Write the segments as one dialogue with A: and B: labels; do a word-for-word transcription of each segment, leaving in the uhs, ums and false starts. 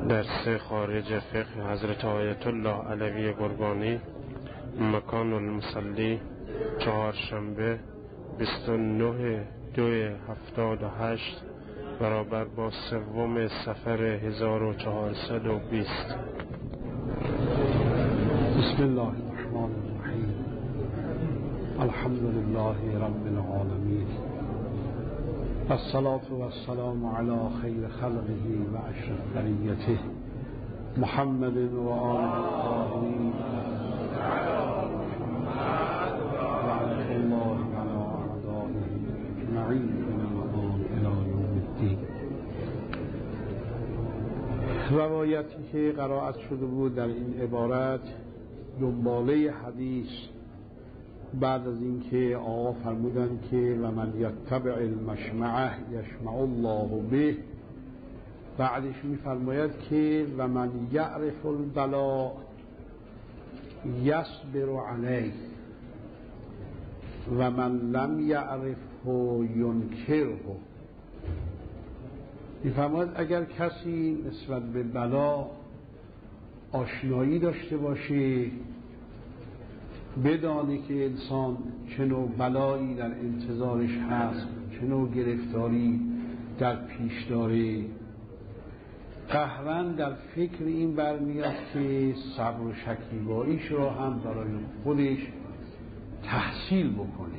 A: درس خارج فقه حضرت آیت الله علوی گرگانی، مکان المصلی، چهارشنبه بیست و نه دو هفتاد و هشت برابر با سوم صفر هزار و چهارصد و بیست.
B: بسم الله الرحمن الرحیم. الحمد لله رب العالمین، الصلاة والسلام علی خیر خلقه و اشرف بریته محمد و آله الطاهرین لعنة الله علی اعدائه اجمعین من الآن الی یوم الدین. روایتی که قرائت شده بود در این عبارت دنباله حدیث بعد از اینکه آقا فرمودن که و من یتبع المشمعه یشمع الله به، بعدش میفرماید که و من یعرف البلا یصبر علیه و من لم یعرفه ینکره. میفرماید اگر کسی نسبت به بلا آشنایی داشته باشه، بدانی که انسان چه نوع بلایی در انتظارش هست، چه نوع گرفتاری در پیش داره، قهرن در فکر این برمیاد که صبر و شکیباییش را هم برای خودش تحصیل بکنه.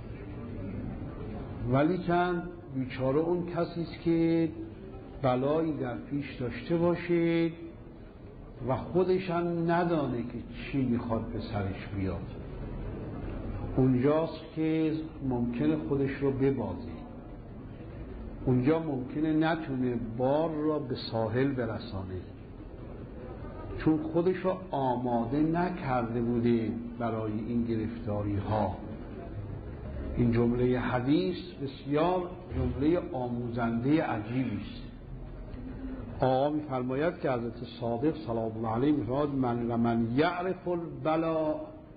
B: ولیکن بیچاره اون کسی است که بلایی در پیش داشته باشه و خودش هم ندانه که چی میخواد به سرش بیاد. اونجاست که ممکنه خودش رو ببازه، اونجا ممکنه نتونه بار را به ساحل برسانه، چون خودش رو آماده نکرده بوده برای این گرفتاری ها. این جمله حدیث بسیار جمله آموزنده عجیبی است. آقا می‌فرماید که حضرت صادق سلام الله علیه می‌فرماید من و من یعرف البلا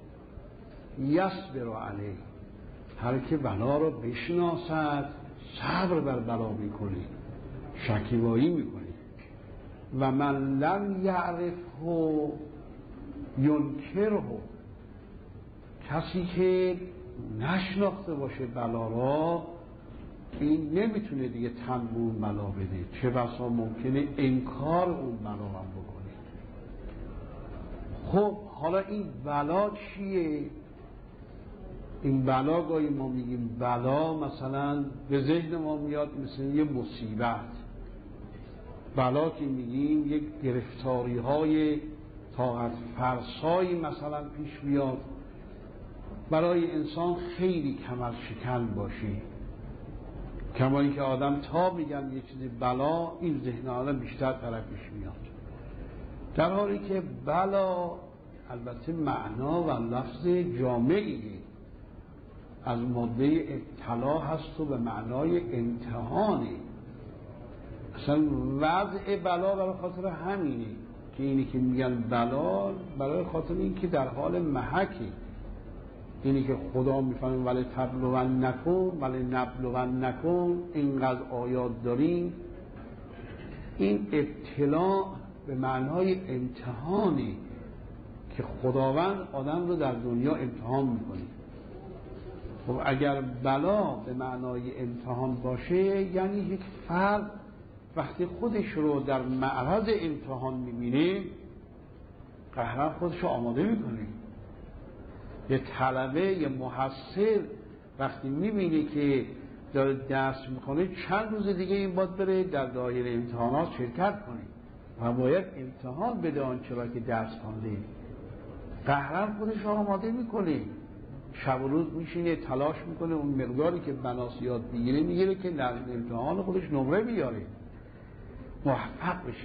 B: یصبر علیه، هر که بلا را بشناسد صبر بر بلا میکنه، شکیبایی میکنه. و من لم یعرفه ینکره، کسی که نشناخته باشه بلا را، این نمیتونه دیگه تن به اون بلا بده، چه بسا ممکنه انکار اون بلا هم بکنه. خب حالا این بلا چیه؟ این بلا گاهی ما میگیم بلا، مثلا به ذهن ما میاد مثل یه مصیبت. بلا که میگیم یک گرفتاری های طاقت فرسایی مثلا پیش میاد، برای انسان خیلی کمر شکن باشه. کما اینکه آدم تا میگن یه چیزی بلا، این ذهن آدم بیشتر طرفش میاد، در حالی که بلا البته معنا و لفظ جامعیه، از ماده ابتلا هست و به معنای امتحانه. اصلا وضع بلا برای خاطر همینه که اینی که میگن بلا، برای خاطر این که در حال محکه. اینی که خدا میفهمه ولی تبلون نکن ولی نبلون نکن، اینقدر آیات داریم. این ابتلا به معنای امتحانی که خداوند آدم رو در دنیا امتحان میکنه. خب اگر بلا به معنای امتحان باشه، یعنی یک فرد وقتی خودش رو در معرض امتحان میبینه، قهرن خودش رو آماده میکنه. یه طلبه، یه محصل وقتی میبینه که داره درس میکنه، چند روز دیگه این باید بره در دایره امتحانات شرکت کنه و باید امتحان بده آنچه را که درس خونده. قهرن خودش رو آماده میکنه، شب و روز میشینه تلاش میکنه اون مقداری که بناس یاد بگیره میگیره که در امتحان خودش نمره بیاره، موفق بشه.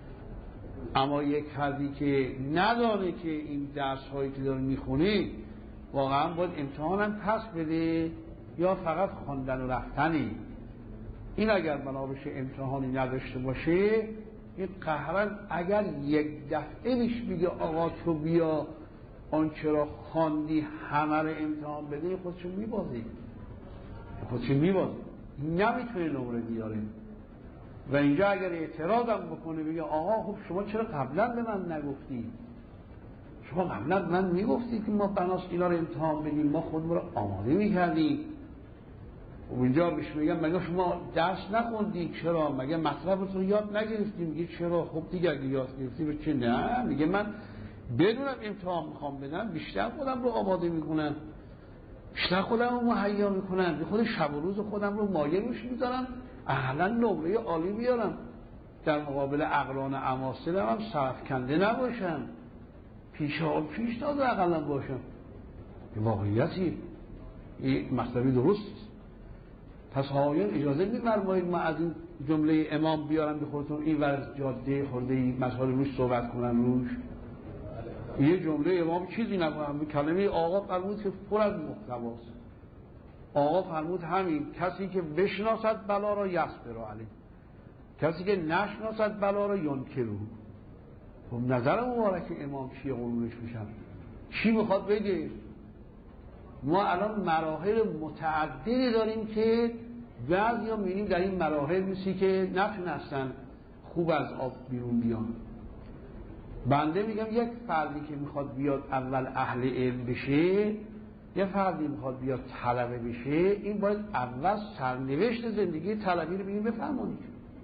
B: اما یک فردی که نداره که این درس هایی که داره میخونه واقعا باید امتحان هم پس بده یا فقط خواندن و رفتنی، این اگر بنا بشه امتحانی نداشته باشه، این قهرن اگر یک دفعه بهش میگه آقا تو بیا آنچه را خواندی همه رو امتحان بده، خودشو میبازی خودشو میبازی نمیتونه نمره بیاره. و اینجا اگر اعتراضم بکنه بگه آقا خب شما چرا قبلا به من نگفتی؟ شما قبلا من میگفتی که ما بناس اینا رو امتحان بدیم، ما خودمون رو آماده میکردیم. و اینجا بهش میگم مگه شما درس نخوندید؟ چرا؟ مگه مطلبتون یاد نگرفتیم؟ میگه چرا؟ خب دیگه اگه یاد گرفتیم چه؟ نه، میگه من بدونم امتحان میخوام بدم بیشتر خودم رو آماده میکنم، بیشتر خودم رو مهیا میکنم، به خود شب و روز خودم رو مایه روش میذارم، اهلا نمره عالی بیارم، در مقابل اقران اماثل هم سرفکنده نباشم، پیش پیش داد اقلا باشم. واقعیتی این مطلبی درست. پس آقایان اجازه می‌فرمایید ما از این جمله امام بیارم به خودتون این ور جاده خورده ای مسائل روش صحبت کنم روش؟ یه جمله امام چیزی نکنم، کلمه آقا فرمود که پر از محتواست. آقا فرمود همین کسی که بشناسد بلا را یصبر علیه، کسی که نشناسد بلا را ینکره. خب نظر مبارک امام چیه قرونش میشم؟ چی میخواد بگه؟ ما الان مراحل متعددی داریم که بعضیا می‌بینیم در این مراحل میسی که نتونستن خوب از آب بیرون بیان. بنده میگم یک فردی که میخواد بیاد اول اهل علم بشه، یه فردی میخواد بیاد طلبه بشه، این باید اول سرنوشت زندگی طلبی رو بگیم بفهمونید.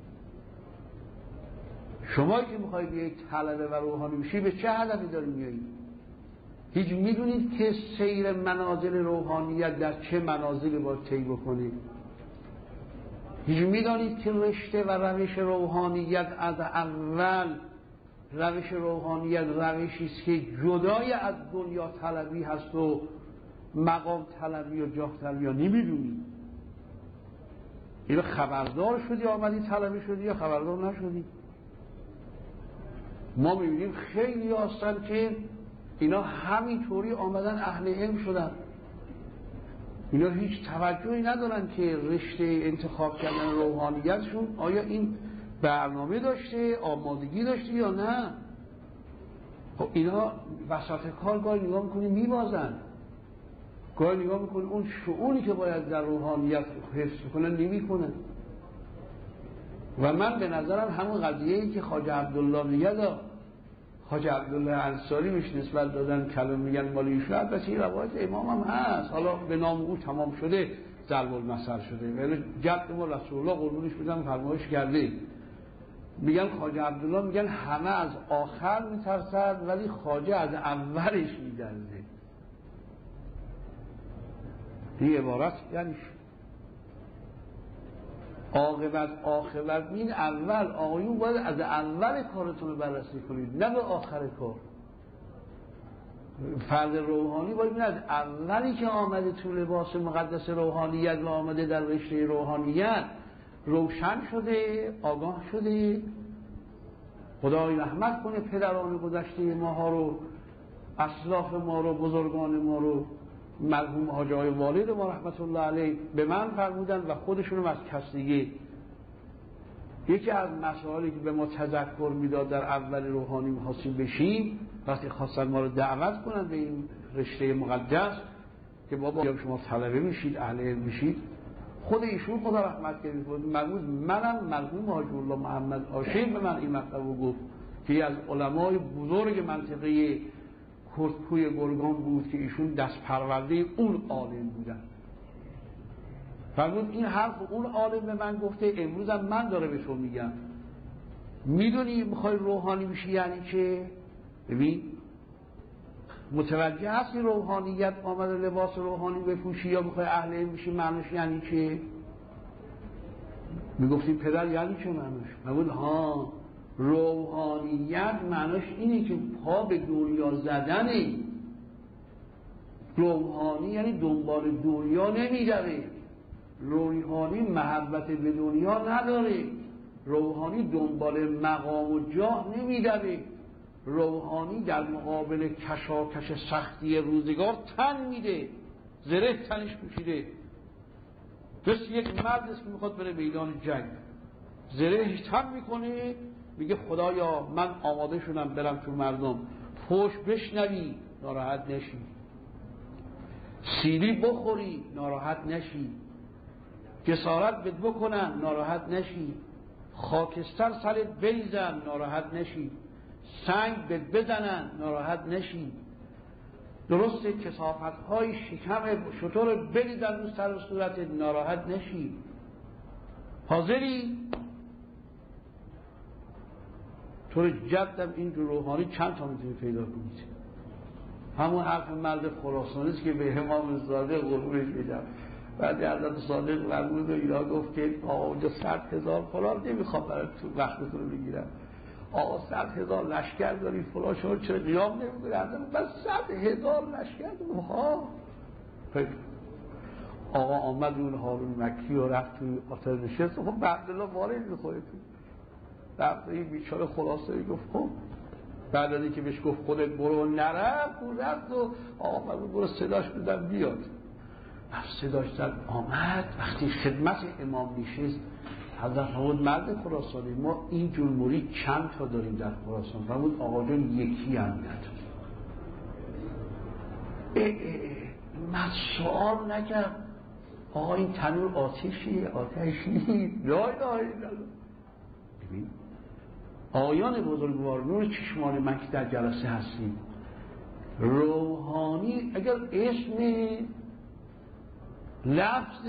B: شما که میخواید بیاید طلبه و روحانی بشی به چه هدفی دارید میایید؟ هیچ میدونید که سیر منازل روحانیت در چه منازلی باید طی بکنید؟ هیچ میدانید که رشته و روش روحانیت از اول روش روحانیت روشی است که جدای از دنیا طلبی هست و مقام طلبی و جاه طلبی؟ یا نمیدونید؟ اینو خبردار شدی آمدی طلبی شدی یا خبردار نشدی؟ ما میبینیم خیلی هستن که اینا همینطوری آمدن اهل علم شدن، اینا هیچ توجهی ندارن که رشته انتخاب کردن روحانیتشون آیا این برنامه داشته، آمادگی داشته یا نه. خب اینا وسط کار گاهی نگاه میکنی میبازن، گاهی نگاه میکنی اون شعوری که باید در روحانیت حفظ کنن نمیکنن. و من به نظرم همون قضیه‌ای که خواجه عبدالله میگه، خواجه عبدالله انصاری میش نسبت دادن کلام میگن مال ایشون، البته این روایت امام هم هست، حالا به نام او تمام شده ضرب المثل شده، ولی جد ما رسول الله قربونش بدم فرمایش کرده. میگن خواجه عبدالله میگن همه از آخر میترسد ولی خواجه از اولش میدرزه. این عبارت یعنی عاقبت آخرت این اول. آقایون باید از اول کارتون رو بررسی کنید نه به آخر کار. فرد روحانی باید از اولی که آمده تو لباس مقدس روحانیت و آمده در رشته روحانیت روشن شده، آگاه شده. خدای رحمت کنه پدران گذشته ماها رو، اسلاف ما رو، بزرگان ما رو. مرحوم حاج آقای والد ما رحمت الله علیه به من فرمودن و خودشونم از کس دیگه. یکی از مسائلی که به ما تذکر میداد در اول روحانی می‌خواستیم بشیم، وقتی خواستن ما رو دعوت کنن به این رشته مقدس که بابا شما طلبه میشید، اهل علم میشید، خود ایشون خدا رحمت کنه بود مرموز منم مرحوم حاج الله محمد عاشق به من این مطلب رو گفت که از علمای بزرگ منطقه کردکوی گرگان بود که ایشون دست پرورده اون عالم بودن. فرمود این حرف اون عالم به من گفته، امروزم من داره به تو میگم. میدونی میخوای روحانی بشی یعنی چه؟ ببین متوجه هستی روحانیت آمده لباس روحانی بپوشی یا میخوای اهل علم بشی معنیش یعنی چه؟ میگفتیم پدر یعنی چه معنیش؟ میگفت ها روحانیت معنیش اینه که پا به دنیا زدنه. روحانی یعنی دنبال دنیا نمیداره، روحانی محبت به دنیا نداره، روحانی دنبال مقام و جاه نمیداره، روحانی در مقابل کشاکش سختی روزگار تن میده، زره تنش پوشیده، مثل یک مرد است که میخواد بره میدان جنگ، زره تن میکنه، میگه خدایا من آماده شدم برم تو مردم، فوش بشنوی ناراحت نشی، سیلی بخوری ناراحت نشی، جسارت بد بکنن ناراحت نشی، خاکستر سرت بریزن ناراحت نشی، سنگ به بزنن ناراحت نشی، درسته کثافت های شکم شطور بریزن رو سر و صورت ناراحت نشی. حاضری؟ طور جدم این جو روحانی چند تا میتونی پیدا کنید. همون حرف مرد خراسانی است که به امام صادق قربونش بدم، بعد حضرت صادق فرمود و اینا گفت که آقا اونجا صد هزار فلان نمیخوام برای وقتتون رو بگیرم، آقا صد هزار لشکر داری فلان، شما چرا قیام نمیکنی؟ من صد هزار لشکر دارم. ها آقا آمد اون هارون مکی و رفت توی آتر نشست. خب به عبدالله وارد میخوره توی رفت این بیچاره خلاصه گفت خب بعد از اینکه بهش گفت خودت برو نرفت و رفت و آقا من برو صداش بدم بیاد. صداش زد آمد. وقتی خدمت امام نشست حضرت فرمود مرد خراسانی ما این جور مرید چند تا داریم در خراسان؟ فرمود آقا جان یکی هم نداریم. من سوال نکرد آقا این تنور آتشی آتش نیست؟ لا اله الا الله. ببین آیان بزرگوار نور چشمان من که در جلسه هستیم روحانی اگر اسم لفظ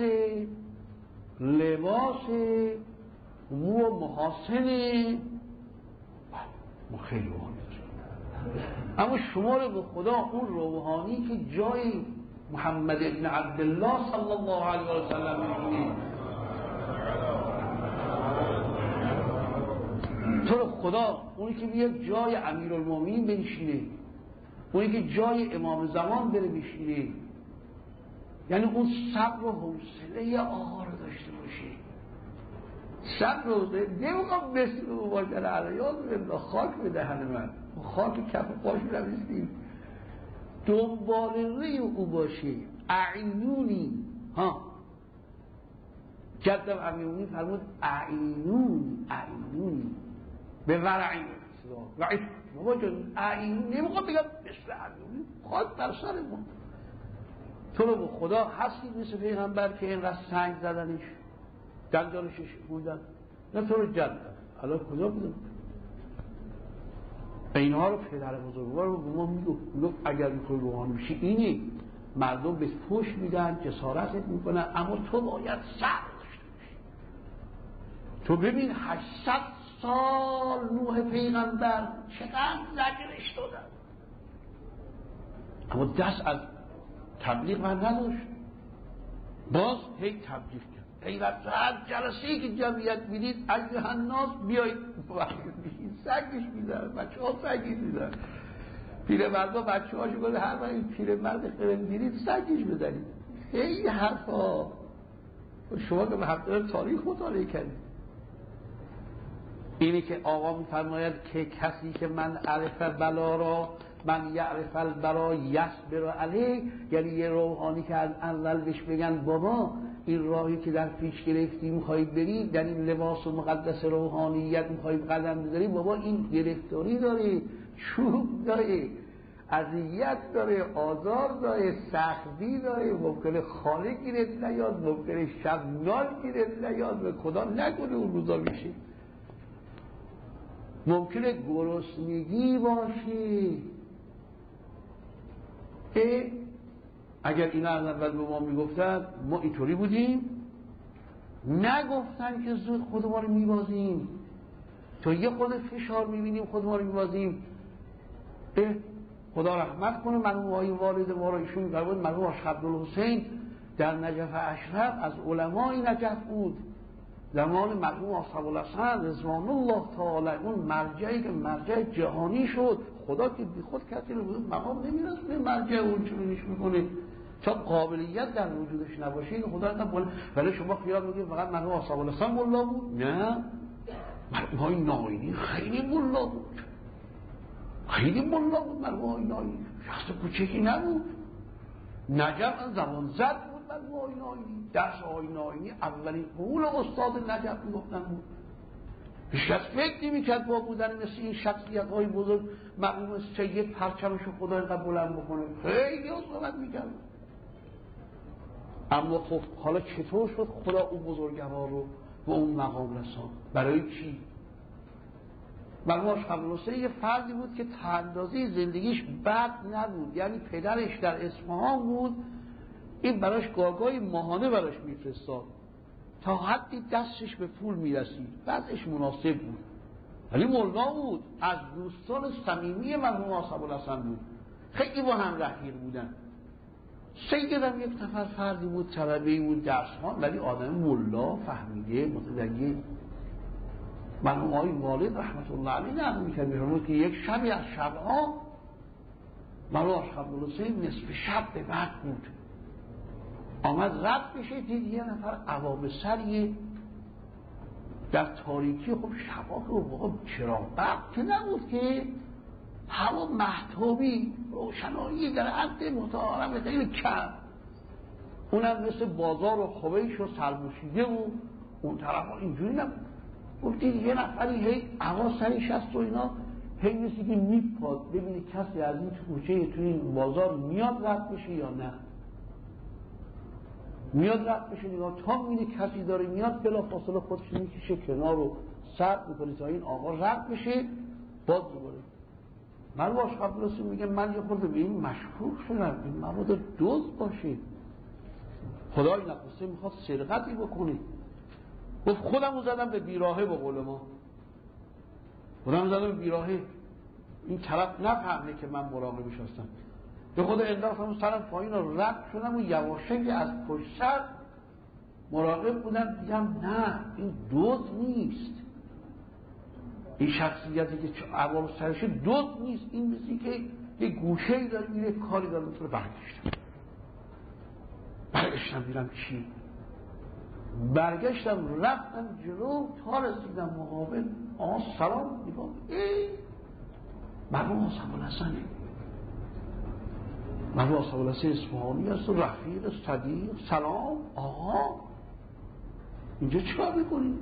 B: لباس مو و محاسن ما خیلی روحانی داریم، اما شما رو به خدا اون روحانی که جای محمد ابن عبدالله صلی الله علیه و سلم می‌بینید، تو رو خدا اونی که بیاد جای امیرالمومنین بنشینه، اونی که جای امام زمان بره بشینه، یعنی اون صبر و حوصله آقا رو داشته باشه. صبر و حوصله نمیخوام مثل او باشه علیاذ بالله خاک به دهن من، خاک کف پاش نمیستیم، دنبال روی او باشه. اعینونی ها جدم امیرالمومنین فرمود اعینونی اعینونی به ورعی ورعی بابا جان اعینونی نمیخوام بگم مثل امیرالمومنین خاک بر سر ما. تو رو به خدا هستی مثل پیغمبر که اینقدر سنگ زدنش دندانشش بودن؟ نه تو رو جد الان کجا بودن؟ اینها رو پدر بزرگوار رو به ما میگفت اگر میخوای روحانی بشی اینه، مردم به پوش میدن جسارتت میکنن، اما تو باید صبر داشته باشی. تو ببین هشتصد سال نوح پیغمبر چقدر زجرش دادن اما دست از تبلیغ من نداشت، باز هی تبلیغ کرد. پیوسته هر جلسه‌ای که جمعیت میدید ایها الناس بیایید سگش میدن، بچه ها سگش میدن، پیره مرد ها بچه هاشو گفت هر وقت این پیره مرد خیرم گیرید سگش بدنید. هی حرفا شما که به هفته تاریخ مطالعه کردید. اینی که آقا میفرماید که کسی که من عرف بلا را من یعرف البلا یصبر علیه، یعنی یه روحانی که از اول بهش بگن بابا این راهی که در پیش گرفتی میخوایی بری، در این لباس و مقدس روحانیت میخوایی قدم بذاری، بابا این گرفتاری داره، چوب داره، اذیت داره، آزار داره، سختی داره، ممکنه خاله گیرت نیاد، ممکنه شب نان گیرت نیاد، به خدا نکنه اون روزا میشه، ممکنه گرسنگی باشی. اه اگر اینا از اول به ما میگفتن ما اینطوری بودیم؟ نگفتن که زود خود ما رو میبازیم، تو یه خود فشار میبینیم خود ما رو میبازیم. اه خدا رحمت کنه مرحوم آقای والد ما رو، ایشون فرمود مرحوم آقا عبدالحسین در نجف اشرف از علمای نجف بود، زمان مرحوم آقا ابوالحسن رضوان الله تعالی، اون مرجعی که مرجع جهانی شد. خدا که بی خود کسی رو بود مقام نمیرسونه مرجع اون چونیش میکنه چون قابلیت در وجودش نباشه. این خدا تا بول ولی شما خیال میکنید فقط مرحوم آقا ابوالحسن مولا بود؟ نه، مرحوم های ناینی خیلی مولا بود، خیلی مولا بود. مرحوم های ناینی شخص کوچکی نبود، نجف از زمان زد بود. مرحوم های ناینی درس های ناینی اولین قول استاد نجف میگفتن بود. هیچ کس فکر نمی‌کرد با بودن مثل این شخصیت های بزرگ مرحوم سید پرچمشو خدا اینقدر بلند بکنه، خیلی صحبت می‌کرد. اما خب حالا چطور شد خدا اون بزرگوار رو به اون مقام رسان. برای چی؟ مرحوم شب‌الحسین یه فردی بود که تا اندازه زندگیش بد نبود، یعنی پدرش در اصفهان بود، این براش گاگای ماهانه براش میفرستاد تا حدی دستش به پول میرسید، بعدش مناسب بود، ولی مولا بود، از دوستان صمیمی مرحوم آصف الحسن بود، خیلی با هم رفیق بودن. سیدم یک نفر فردی بود، طلبه‌ای بود، درسخوان، ولی آدم مولا، فهمیده، متدین. مرحوم آقای والد رحمت الله علیه نقل می‌کرد که یک شبی از شبها مرحوم شب‌الحسین نصف شب به بعد بود، آمد رد بشه، دید یه نفر عوام سریه در تاریکی. خب شبا که واقعا چراغ برق که نبود که، هوا مهتابی، روشنایی در حد متعارف خیلی کم، اونم مثل بازار و خویش و سربوشیده و اون طرف ها اینجوری نبود. گفتید یه نفری هی هوا سریش هست و اینا، هی مثل که میپاد ببینی کسی از این کوچه تو این بازار میاد رد بشه یا نه، میاد رد بشه نگاه، تا میبینی کسی داره میاد بلا فاصله خودش میکشه کنار رو سرد میکنی تا این آقا رد بشه، باز دوباره. من باش قبل میگه من یه خورده به این مشکوک شدم، این مواد دزد باشه، خدای نخواسته میخواد سرقتی بکنه. گفت خودمو زدم به بیراهه، به قول ما خودمو زدم به بیراهه، این طرف نفهمه که من مراقبش هستم، به خود انداختم سرم پایین رو رد شدم و یواشکی از پشت سر مراقب بودم، دیدم نه این دزد نیست، این شخصیتی که عوام سرشه دزد نیست، این مثلی که یه گوشه‌ای داره میره کاری داره میتونه. برگشتم برگشتم میرم چی؟ برگشتم رفتم جلو تا رسیدم مقابل. آقا سلام میگم ای مرحوم آصف الحسنه، مرحوم آصف الحسن اصفهانی هست و رفیق صدیق. سلام آقا، اینجا چه کار میکنی؟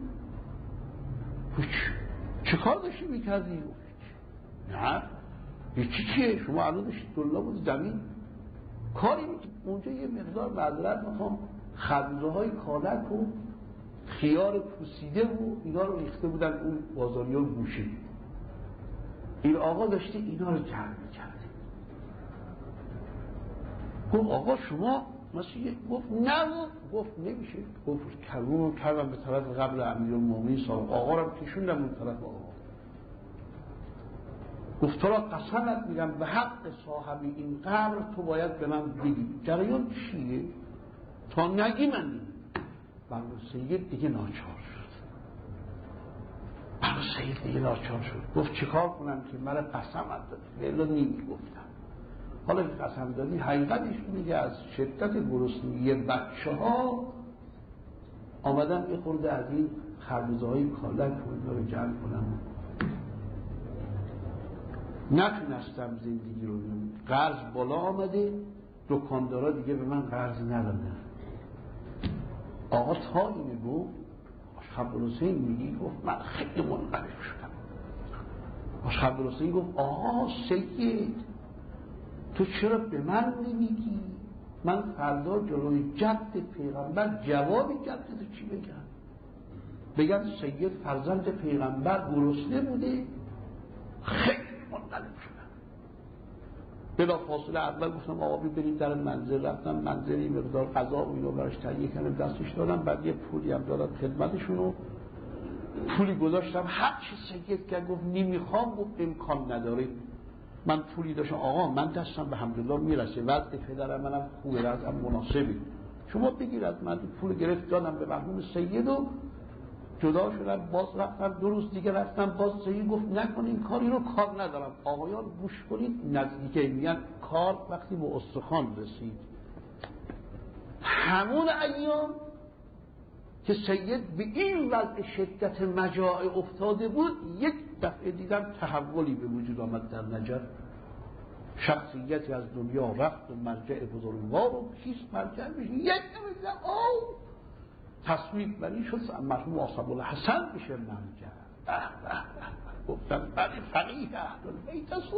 B: چه کار داشتی میکردی؟ نه هیچی، چیه شما الان داشتید دلا بود زمین کاری میکنی؟ اونجا یه مقدار معذرت میخوام خربوزه های کالک و خیار پوسیده و اینا رو ریخته بودن اون بازاری ها گوشه، این آقا داشته اینا رو جمع میکرده. گفت آقا شما مسیح؟ گفت نه، گفت نمیشه. گفت کلون کردم به طرف قبل امیرالمومنین صاحب آقا رو کشوندم اون طرف آقا. گفت تو را قسمت میدم به حق صاحب این قبر تو باید به من بگی جریان چیه، تا نگی من نیم. بنو سید دیگه ناچار شد، بنو سید دیگه ناچار شد. گفت چیکار کنم که من قسمت دادی؟ ولی نمی گفتم. حالا که قسم دادی حقیقتش اینه که از شدت گرسنگی بچه ها آمدم یه خورده از این خربوزه های کالک و اینا رو جمع کنم، نتونستم زندگی رو بیم. قرض بالا آمده، دکاندارا دیگه به من قرض ندادن. آقا تا اینه گفت شب‌الحسین میگی؟ گفت من خیلی منقلب شدم. شب‌الحسین گفت آقا سید تو چرا به من نمیگی؟ من فردا جلوی جد پیغمبر جواب جد تو چی بگم؟ بگم سید فرزند پیغمبر گرسنه بوده؟ خیلی منقلب شدم. بلا فاصله اول گفتم آقا بریم در منزل. رفتم منزلی مقدار غذا و اینو براش تهیه کردم دستش دادم، بعد یه پولی هم دادم خدمتشونو، پولی گذاشتم هر چی سید کرد گفت نمیخوام. گفت امکان نداره، من پولی داشتم آقا، من دستم به حمدالله میرسه، وضع پدرم منم خوبه، وضعم مناسبه، شما بگیر از من. پول گرفت دادم به مرحوم سید و جدا شدم. باز رفتم دو روز دیگه رفتم، باز سید گفت نکن این کاری رو، کار ندارم. آقایان گوش کنید، نزدیکه میگن کار وقتی به استخوان رسید. همون ایام که سید به این وضع شدت مجاعه افتاده بود، یک دفعه دیدم تحولی به وجود آمد در نجف. شخصیتی از دنیا رفت و مرجع بزرگوار و کیست مرجع میشه؟ یک دفعه دیدم آو تصویب بری شد مرحوم آصف الحسن میشه مرجع. گفتم بله فقیه اهل البیت است.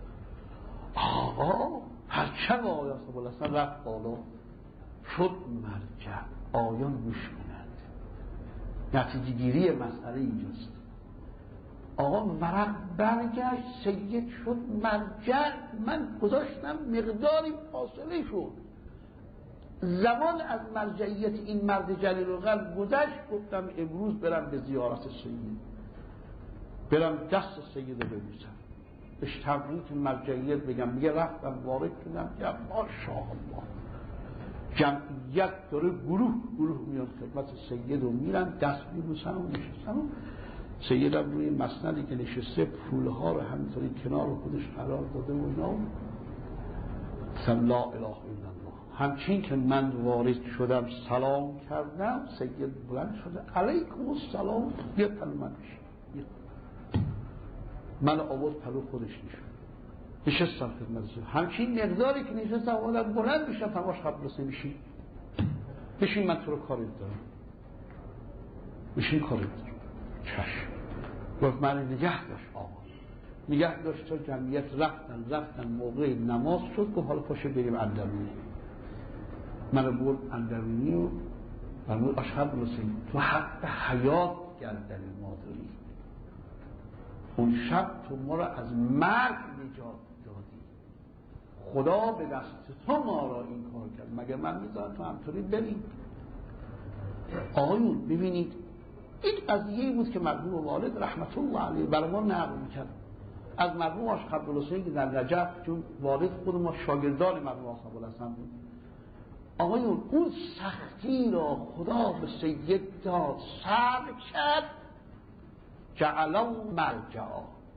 B: آقا پرچم آقای آصف الحسن رفت بالا شد مرجع. آیان گوش کنند نتیجه گیری مسئله اینجاست. آقا ورق برگشت، سید شد مرجع، من گذاشتم مقداری فاصله شد، زمان از مرجعیت این مرد جلیل القدر گذشت، گفتم امروز برم به زیارت سید، برم دست سید رو ببوسم، بهش تبریک مرجعیت بگم. میگه رفتم وارد شدم که ماشاءالله جمعیت داره، گروه گروه میاد خدمت سید و میرن دست میبوسن و نشستن. سیدم روی مسندی که نشسته پولها رو همینطوری کنار خودش قرار داده و اینا، مثلا لا اله الا الله. همچین که من وارد شدم سلام کردم، سید بلند شده علیکم السلام، یه پلو من بشید، من آورد پلو خودش نشد، نشستم خدمت سید. همچین مقداری که نشستم آدم بلند میشم تماش خبرسه میشین بشین، من تو رو کاری دارم، بشین کاری دارم. چشم. گفت من نگه داشت آقا، نگه داشت تا جمعیت رفتن رفتن موقع نماز شد، گفت حالا پاشه بریم اندرونی. من برد اندرونی و فرمود اشهد رسید تو حق حیات گردن ما داری، اون شب تو ما را از مرگ نجات دادی، خدا به دست تو ما را این کار کرد، مگر من میذارم تو همطوری بریم؟ آقایون ببینید، این قضیه بود که مرحوم والد رحمت الله علیه برای ما نقل میکرد از مرحوم آش عبدالحسین که در نجف، چون والد خود ما شاگردان مرحوم آش عبدالحسین بود. آقایون اون سختی را خدا به سید داد، صبر کرد، جعلا مرجعا.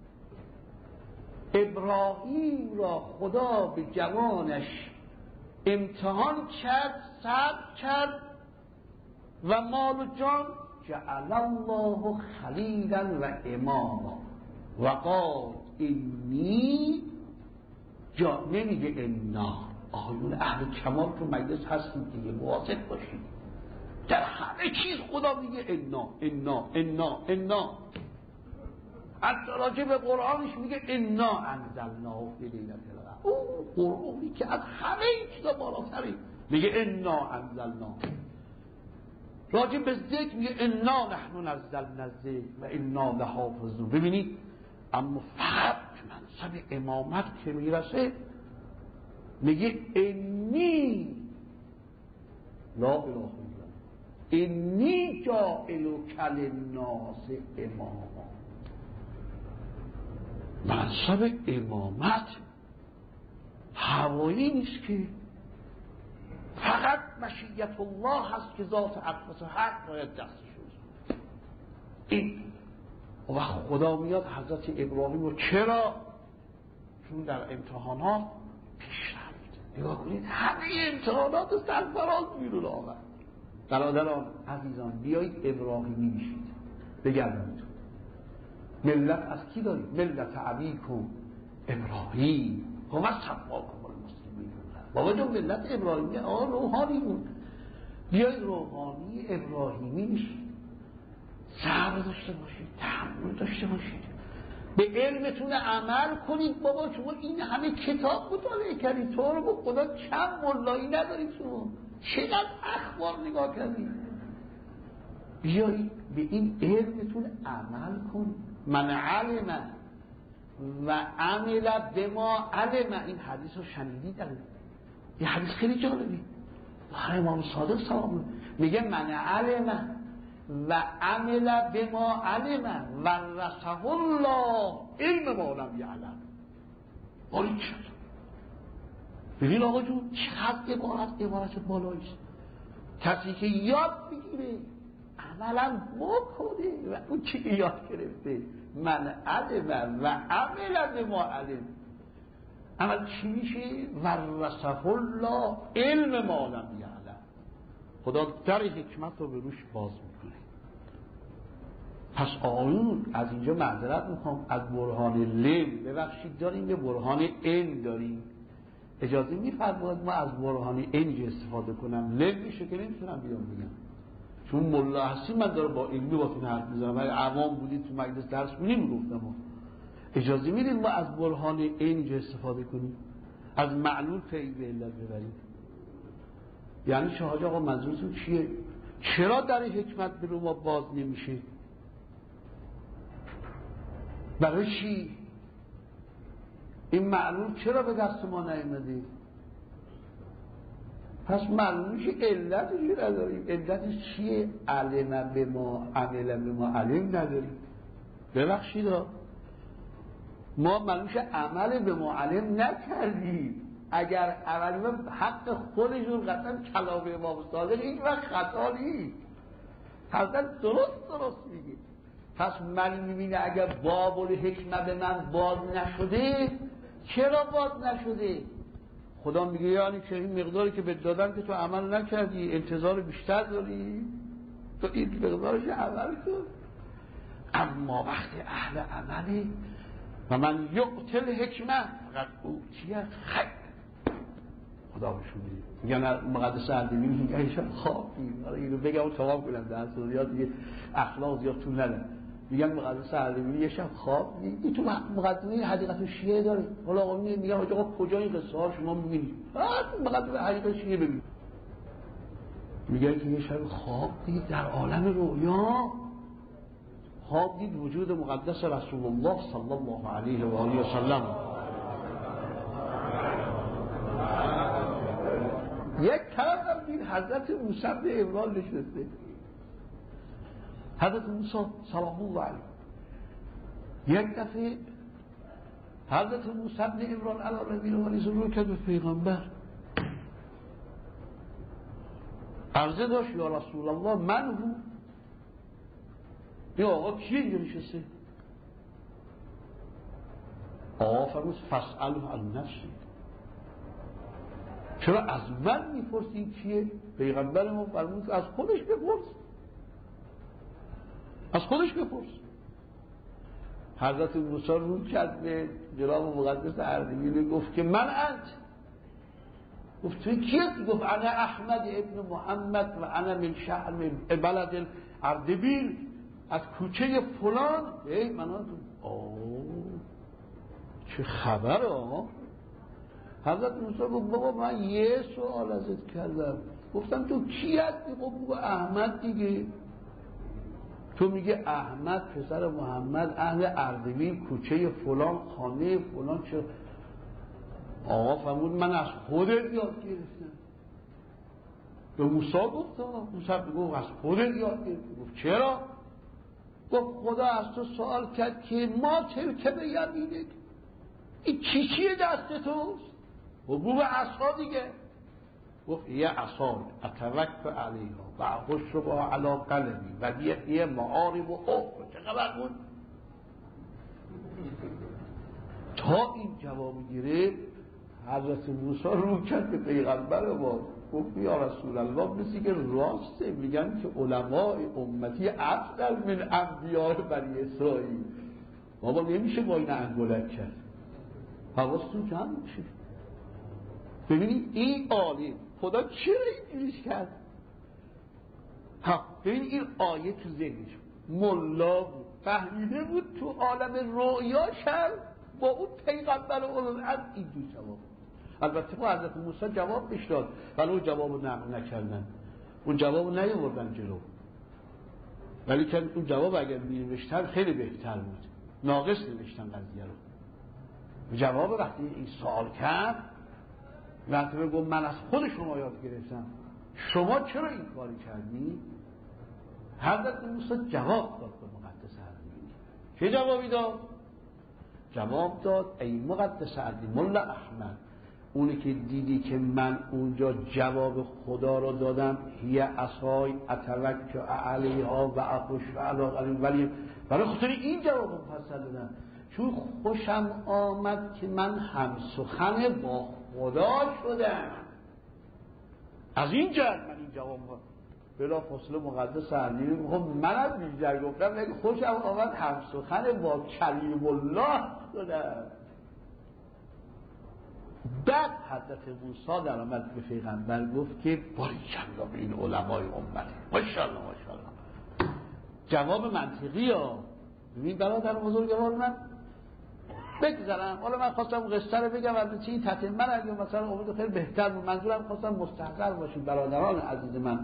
B: ابراهیم را خدا به جوانش امتحان کرد، صبر کرد و مال و جان، جعل الله خلیلا و اماما و قال اینی جا، نمیگه انا. آقایون اهل کمال تو مجلس هستید دیگه، مواظب باشید، در همه چیز خدا میگه انا انا انا انا. حتی راجع به قرآنش میگه انا انزلناه فی لیلة القدر، او قرآنی که از همه چیزا بالاتره میگه انا انزلناه. راجع به ذکر میگه انا نحن نزلنا الذکر و انا لحافظون. ببینید، اما فقط منصب امامت که میرسه میگه انی لا اله الا الله، انی جاعلک للناس اماما. منصب امامت هوایی نیست که، فقط مشیت الله هست که ذات اقدس حق باید دستش روز این. و خدا میاد حضرت ابراهیم رو، چرا؟ چون در امتحانات پیش رفت. نگاه کنید همه امتحانات سرفراز میرون آمد. برادران عزیزان، بیایید ابراهیمی میشید، بگردمتون. ملت از کی دارید؟ ملت ابیکم ابراهیم هو سماکم المسلمین. بابا جون ملت ابراهیمی آن روحانی بود، بیایید روحانی ابراهیمی میشید، صبر داشته باشید، تحمل داشته باشید، به علمتون عمل کنید. بابا شما این همه کتاب مطالعه کردید، تو رو به خدا چند ملایی ندارید شما، چقدر اخبار نگاه کردید؟ بیایید به این علمتون عمل کنید. من علم و عمل به ما علم. این حدیث رو شنیدید؟ این حدیث خیلی جالبی. امام صادق سلام میگه من علم و عمل به ما علم و رسه الله علم ما لم یعلم. باری چند ببین آقا جون، چقدر عبارت عبارت بالاییست. کسی که یاد بگیره عملا بکنه و اون چی که یاد گرفته من علم و عمل به ما علم، عمل چی میشه؟ ورثه الله علم ما لم یعلم. خدا در حکمت رو به روش باز میکنه. پس آقایون از اینجا معذرت میخوام، از برهان لم ببخشید داریم، یه برهان ان داریم. اجازه میفرمایید ما از برهان ان استفاده کنم؟ لم میشه که نمیتونم بیام بگم، چون ملا هستی من دارم با علمی باتون حرف میزنم. اگه عوام بودید تو مجلس درس بودید میگفتم. اجازه میدید ما از برهان ان استفاده کنیم، از معلول فعل به علت ببریم؟ یعنی چه حاج آقا منظورتون چیه؟ چرا در حکمت به رو ما باز نمیشه؟ برای چی؟ این معلوم چرا به دست ما نیامده؟ پس معلوم میشه علتش نداریم. علتش چیه؟ علم به ما عمل به ما علم نداریم. ببخشید ما معلوم شه عمل به ما علم نکردیم. اگر عمل به حق خودشون قطعا کلام امام صادق این وقت خطا نیست، حضرت درست درست میگه. پس من میبینه اگر باب الحکمه به من باز نشده، چرا باز نشده؟ خدا میگه یعنی که این مقداری که بهت دادن که تو عمل نکردی، انتظار بیشتر داری، تو این مقدارش عمل کن. اما وقت اهل عملی و من یؤتی الحکمه فقط اوتیه خیر، خدا بهشون میگه. میگن مقدس اردبیل میگه ایشان خواب میگه، اینو بگم و تمام کنم در سوریات دیگه اخلاق زیاد طول نداره. میگن مقدس اردبیل یه شب خواب میگه. این تو مقدمه حقیقت شیعه داره. حالا آقا میگه آقا کجا این قصه ها شما میبینید؟ مقدمه حقیقت شیعه ببین. میگن که یه شب خواب دید در عالم رویا، خواب دید وجود مقدس رسول الله صلی الله علیه و آله و سلم. یک طرف هم دید حضرت موسی بن عمران نشسته. حضرت موسی سلام الله علیه. یک دفعه حضرت موسی بن عمران علی نبی و علیه رو کرد به پیغمبر. عرضه داشت یا رسول الله من هو؟ یا آقا کیه اینجا نشسته؟ آقا فرمود فاسأله عن نفسه. چرا از من میپرسی کیه؟ پیغمبر ما فرمود از خودش بپرس، از خودش بپرس. حضرت موسی رو کرد به جناب مقدس اردبیل گفت که من انت. گفت توی کیه؟ گفت انا احمد ابن محمد و انا من شهر من بلد اردبیل، از کوچه فلان. ای مناتون آه چه خبره آقا؟ حضرت موسی گفت بابا من یه سوال ازت کردم، گفتم تو کی هستی؟ گفت بگو احمد دیگه. تو میگه احمد پسر محمد اهل اردبیل کوچه فلان خانه فلان. چه آقا فرمود من از خودت یاد گرفتم. به موسی گفت موسی گفت از خودت یاد گرفتم. گفت چرا؟ گفت خدا از تو سوال کرد که ما چه که به یمینه این چی چیه دست توست؟ و بو به عصا دیگه. گفت یه عصا اتوکل علیها و اخش با علی قلبی و یه معارب و اخر. چه خبر بود؟ تا این جواب گرفت حضرت موسی رو کرد به پیغمبر ما گفت یا رسول الله مثل که راسته میگن که علماء امتی افضل من انبیاء بنی اسرائیل. بابا نمیشه با این انگولک کرد. حواستون جمع میشه. ببینید این عالم خدا چرا اینجوریش کرد؟ ها ببینید این آیه تو ذهنش ملا بود، فهمیده بود تو عالم رؤیا شد با اون پیغمبر اولوالعزم اینجور جواب. البته با حضرت موسی جواب بهش داد ولی اون جواب رو نقل نکردن، اون جواب رو نیاوردن جلو. ولی که اون جواب اگر می‌نوشتن خیلی بهتر بود، ناقص نوشتن قضیه رو. جواب وقتی این سوال کرد وقتی گفت من از خود شما یاد گرفتم، شما چرا این کاری کردی؟ حضرت موسی جواب داد به مقدس اردبیل. چه جوابی داد؟ جواب داد ای مقدس اردبیل ملا احمد، اونی که دیدی که من اونجا جواب خدا رو دادم هی عصای اتوکل علیها و اخش علی، ولی برای خاطر این جواب مفصل دادم چون خوشم آمد که من هم سخن با خدا شدم. از این جهت من این جواب بلا فاصله مقدس اردبیل میگم من از بیشتر گفتم لیکن خوشم آمد هم سخن با کلیم الله شدم. بعد حضرت موسی در آمد به پیغمبر گفت که باریکالله به این علمای امت، ماشاءالله ماشاءالله. جواب منطقی ها. ببین برادر بزرگوار من بگذارم، حالا من خواستم قصه رو بگم البته این تتمه اگه مثلا امید خیلی بهتر بود، منظورم خواستم مستحضر باشید برادران عزیز من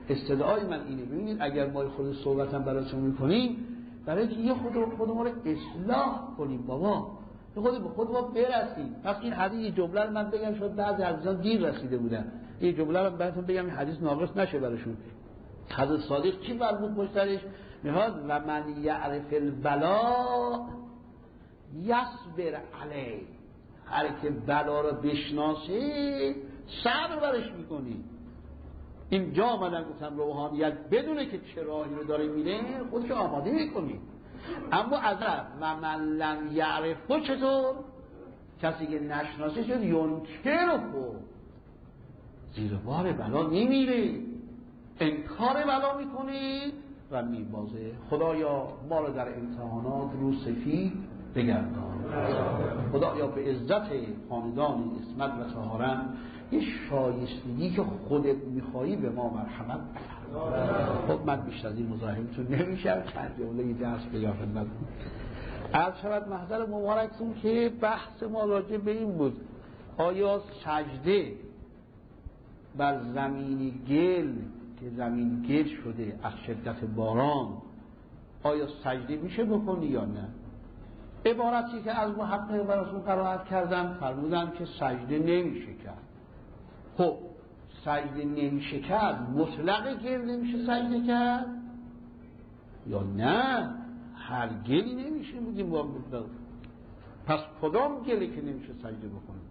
B: استدعای من اینه. ببینید اگر ما خود صحبتم براتون میکنیم برای اینکه یه خود خود ما رو اصلاح کنیم بابا، یه خود به خود ما برسیم. پس این حدیث یه جمله رو من بگم، شاید بعضی عزیزان دیر رسیده بودن، این جمله رو براتون بگم این حدیث ناقص نشه براشون. حضرت صادق چی فرمود پشتش؟ میاد و من یعرف البلا یصبر علیه، هر که بلا رو بشناسه صبر برش میکنی. اینجا آمدن گفتم روحانیت بدونه که چه راهی رو داره میره خودش آماده میکنی. اما از و من لم یعرفه چطور؟ کسی که نشناسه شد ینکره زیر بار بلا نمیره، انکار بلا میکنی و میبازه. خدایا ما رو در امتحانات رو سفید بگردان. خدایا به عزت خاندان اسمت و طهارت یه شایستگی که خودت میخوایی به ما مرحمت بفرما. خب من بیشتر از این مزاحمتون نمیشم، چند جمله درس بگم خدمتتون. عرض شود محضر مبارکتون که بحث ما راجع به این بود آیا سجده بر زمین گل که زمین گل شده از شدت باران آیا سجده میشه بکنی یا نه؟ عبارتی که از محقق براتون قرائت کردم فرمودن که سجده نمیشه کرد. خب سجده نمیشه کرد مطلق گل نمیشه سجده کرد یا نه هر گلی نمیشه بگیم با مطلق؟ پس کدام گلی که نمیشه سجده بکنی؟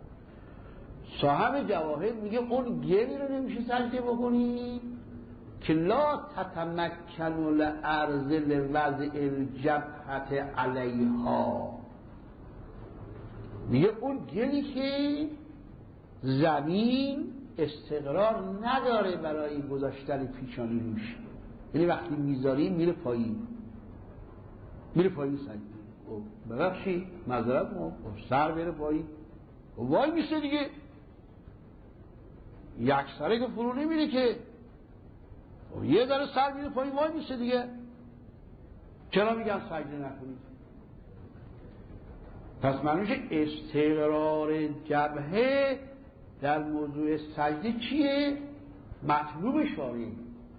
B: صاحب جواهر میگه اون گلی رو نمیشه سجده بکنی که لا تتمکن الارض لوضع الجبهة علیها. میگه اون گلی که زمین استقرار نداره برای گذاشتن پیشانی روش، یعنی وقتی میذاری میره پایین میره پایین سجده. ببخشید معذرت ما سر بره پایین وای میشه دیگه، یک سره که فرو نمیره که یه ذره سر میره پایین وای میشه دیگه. چرا میگن سجده نکنید؟ پس معنیش استقرار جبهه در موضوع سجده چیه؟ مطلوب شارعی.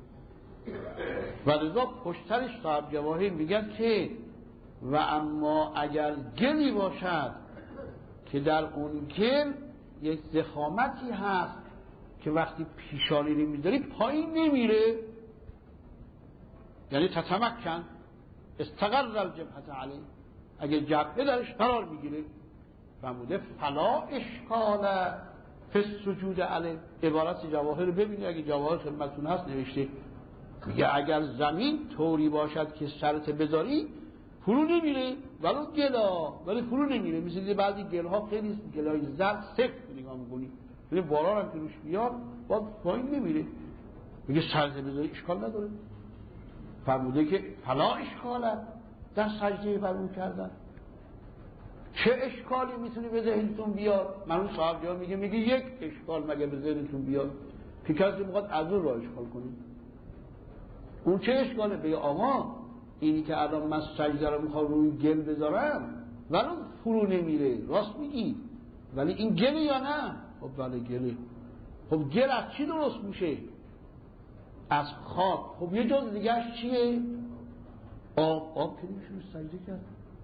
B: و لذا پشترش صاحب جواهر میگن که و اما اگر گلی باشد که در اون گل یک ضخامتی هست که وقتی پیشانی رو میذاری پایین نمیره، یعنی تتمکن استقر الجبهة علیه، اگه جبهه درش قرار میگیره فرموده فلا اشکال فی السجود علیه. عبارت جواهر رو ببینید، اگه جواهر خدمتتون هست نوشته میگه اگر زمین طوری باشد که سرت بذاری فرو نمیره ولو گلا ولی فرو نمیره. مثل بعضی گلها خیلی گلای زرد سفت نگاه میکنی ولی باران هم که روش بیاد باز پایین نمیره، میگه سرت بذاری اشکال نداره. فرموده که فلا اشکاله در سجده فرمود کردن. چه اشکالی میتونه به ذهنتون بیاد؟ من اون صاحب جا میگه میگه یک اشکال مگه به ذهنتون بیاد که کسی میخواد از اون را اشکال کنید. اون چه اشکاله؟ به آقا اینی که الان من سجده رو میخوام روی گل بذارم ولی فرو نمیره، راست میگی ولی این گله یا نه؟ خب بله گله. خب گل از چی درست میشه؟ از خاک. خب یه جز دیگهش چیه؟ آب. آب که نمیشه سجده کرد.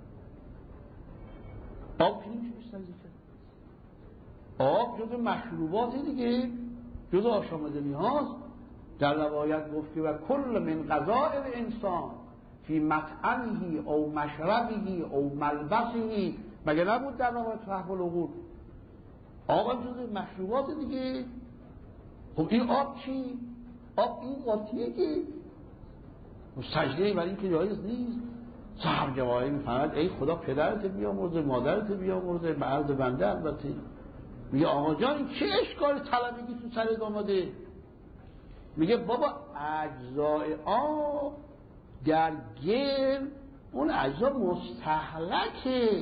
B: آب که نمیشه سجده کرد. آب جز مشروبات دیگه، جز آشامدنی هاست. در روایت گفت که و کل من غذاء الانسان فی مطعمه او مشربه او ملبسه، مگه نبود در روایت فهم العقول؟ آب هم جز مشروبات دیگه. خب این آب چی؟ آب این قاطیه که سجده برای این که جایز نیست. صاحب جواهر میفهمد ای خدا پدرت بیامرزه مادرت بیامرزه به عرض بنده البته. میگه آقا جان این چه اشکال طلبگی تو سرت آمده؟ میگه بابا اجزای آب در گل اون اجزا مستهلکه.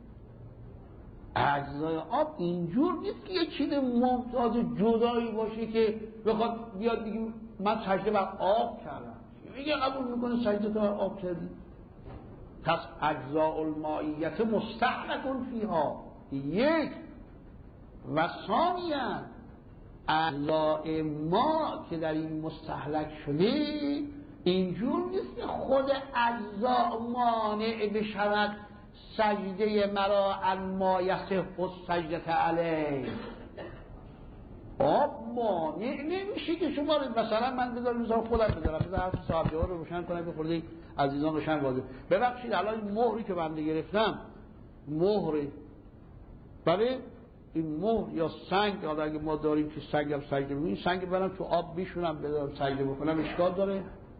B: اجزای آب اینجور نیست که یه چیز ممتاز جدایی باشه که بخواد بیاد بگیم من سجده بر آب کردم. میگه قبول میکنه سجده تو بر آب کردی؟ پس اجزاء المائیت مستهلکن فیها یک و ثانیاً اعضاء ما که در این مستهلک شده اینجور نیست که خود اجزا مانع بشود سجده مرا اما یصح السجده علیه. آب مانع نمیشه که شما مثلا من بذارم مثلا خودم بذارم بذارم حرف صاحب جواب رو روشن کنم بخورده عزیزان روشن واضح. ببخشید الان این مهری که بنده گرفتم مهره، بله این مهر یا سنگ، حالا اگه ما داریم که سنگ هم سجده بکنیم، سنگ برم تو آب بیشونم بذارم سجده بکنم اشکال داره؟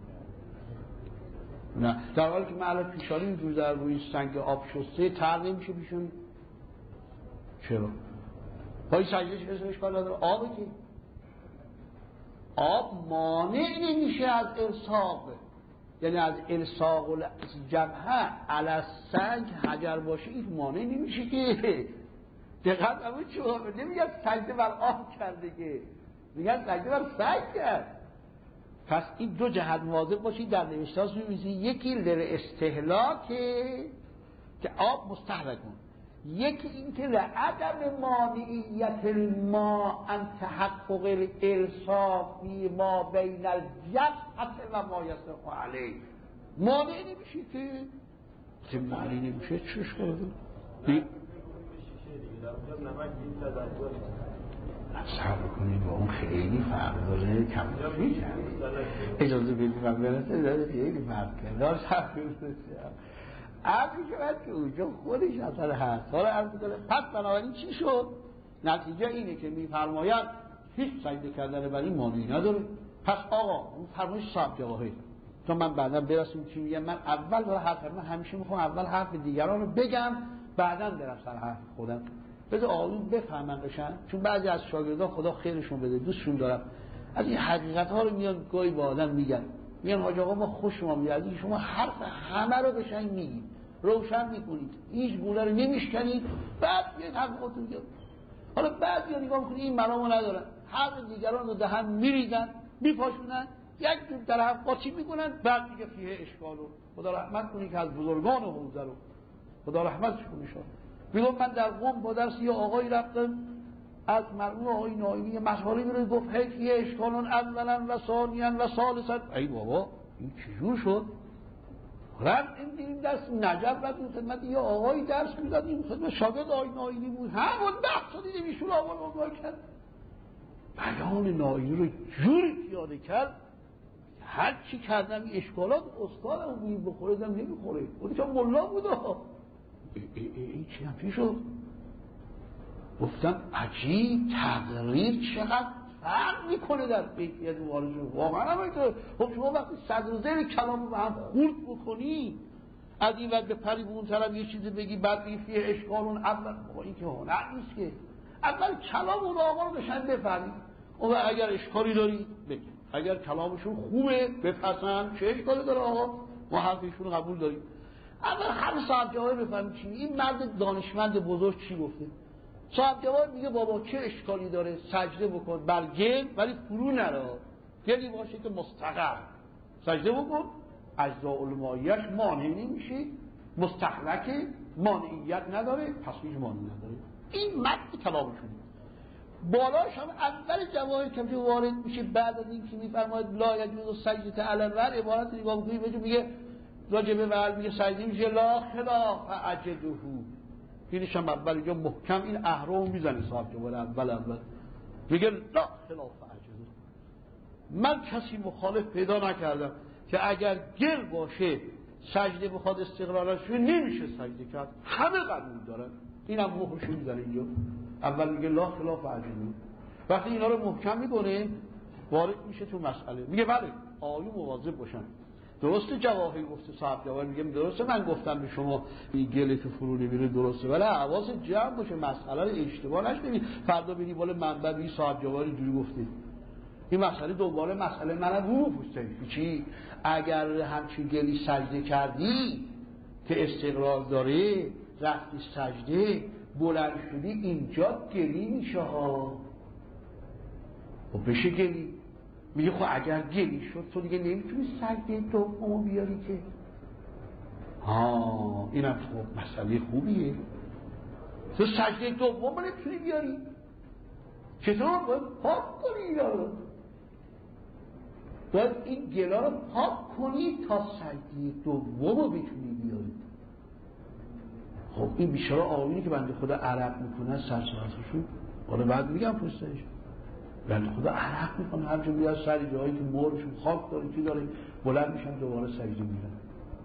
B: نه. در حالی که من الان پیشانی اینجور در روی سنگ آب شسته تر نمیشه بیشون. چرا؟ پای سجده چه اشکال نداره؟ آبه که آب مانع نمیشه از الصاق، یعنی از الصاق جبهه علی سنگ حجر باشه این مانع نمیشه که. دقیقا همون چون نمیگن سجده بر آب کرده که میگن سجده بر سنگ کرد. پس این دو جهت مواظب باشید در نوشته‌هاش می‌نویسید. یکی لر استهلاکه که آب مستهلک کن، یکی این که لعدم مانعیت الماء ان تحقق الالصاق فی ما بین الجبهه و ما یصح علیه. مانع نمیشه که چه مانع نمیشه چش کنه صبر کنید با اون خیلی فرق داره. کم میشه اجازه بدید من برسه داره خیلی فرق کنه دار صبر کنید عبری که باید که اونجا خودش اثر هست حالا عرض کنه. پس بنابراین چی شد؟ نتیجه اینه که میفرماید هیچ سجده کردن بر این مانعی نداره. پس آقا اون فرمایش صاحب جواهر تا من بعدا برسیم چی میگم، من اول برای حرف من همیشه میخوام اول حرف دیگران رو بگم بعدا برم سر حرف خودم. بذار آقایون بفهمن بشن، چون بعضی از شاگردان خدا خیرشون بده دوستشون دارم از این حقیقت ها رو میان گاهی با آدم میگن، میگن حاج آقا ما خوشم میاد از شما حرف همه رو بشن میگید روشن میکنید هیچ گونه رو نمیشکنید بعد میاد حرف خودتون میگید. حالا بعضیا نگاه میکنید این مرامو ندارن حرف دیگران رو دهن میریزن میپاشونن یک جور طرف قاطی میکنن بعد میگه فیه اشکالو. خدا رحمت کنه که از بزرگان حوزه رو خدا رحمتش کنه شد. میگم من در قم با درس یه آقایی رفتم از مرحوم آقای ناینی مشوری میره گفت هی اشکالون اولا و ثانیا و ثالثا. ای بابا این چجور شد؟ رفت این دیدیم درس نجف رفتیم خدمت یه آقایی درس میدادیم خدمت شاگرد آقای ناینی بود همون بحث دیدیم ایشون آقای آقای کرد بیان ناینی رو جوری پیاده کرد هر چی کردم این اشکالات استادم بوی بخوره دم نمیخوره اون چون ملا بود این چی هم پیش شد؟ گفتم عجیب تغییر چقدر فرق میکنه در کیفیت مبارزه. واقعا هم اینطور. خب شما وقتی صدر و زیر کلام رو هم خورد بکنی از این وقت به پری به اون طرف یه چیزی بگی بعد بگی فیه اشکالون اول با این که هنر نیست که اول کلام اون آقا رو بشن بفهمید اون اگر اشکالی داری بگی اگر کلامشون خوبه بپسند چه اشکالی داره آقا ما حرفشون قبول داریم. اول همه صاحب جواهر بفهمید چی این مرد دانشمند بزرگ چی گفته. صاحب جواهر میگه بابا چه اشکالی داره سجده بکن بر گل ولی فرو نرو گلی باشه که مستقر سجده بکن اجزاء المائیش مانع نمیشه مستهلکه مانعیت نداره پس هیچ مانع نداره. این متن کلامشونه. بالاش هم اول جواهر که وارد میشه بعد از این که میفرماید لا یجوز سجده علی الور عبارت نگاه میکنی بهش میگه راجبه ول میگه سجده میشه لا خلاف اجده. اینش هم اول اینجا محکم این اهرام میزنه صاحب جوال اول اول میگه لا خلاف اجده. من کسی مخالف پیدا نکردم که اگر گل باشه سجده بخواد استقرارش رو نمیشه سجده کرد همه قبول دارن. این هم مخشو میزنه اینجا اول میگه لا خلاف اجده. وقتی اینا رو محکم میکنه وارد میشه تو مسئله میگه بله آیو مواظب باشن. درسته جواهر گفته صاحب جواهر میگم درسته من گفتم به شما این گله که فرو نمیره درسته ولی حواس جمع باشه مسئله رو اشتباه نشه فردا بری بالا منبع بی صاحب جواهر اینجوری گفته این مسئله دوباره مسئله منم رو پوسته چی اگر همچین گلی سجده کردی که استقرار داره رفتی سجده بلند شدی اینجا گلی میشه ها و بشه گلی میگه خب اگر گلی شد تو دیگه نمیتونی سجده دومو بیاری که ها اینم خب مسئله خوبیه تو سجده دوم نمیتونی بیاری چطور باید پاک کنی اینا رو؟ باید این گلا رو پاک کنی تا سجده دوم رو بتونی بیاری. خب این بیچاره آقایونی که بنده خدا عرق میکنه سرسرسشون، حالا بعد میگم پوستش بنده خدا عرق میکنه، هر جا بیاد سر جایی که مورشون خاک داره چی داره بلند میشن دوباره سجده میرن.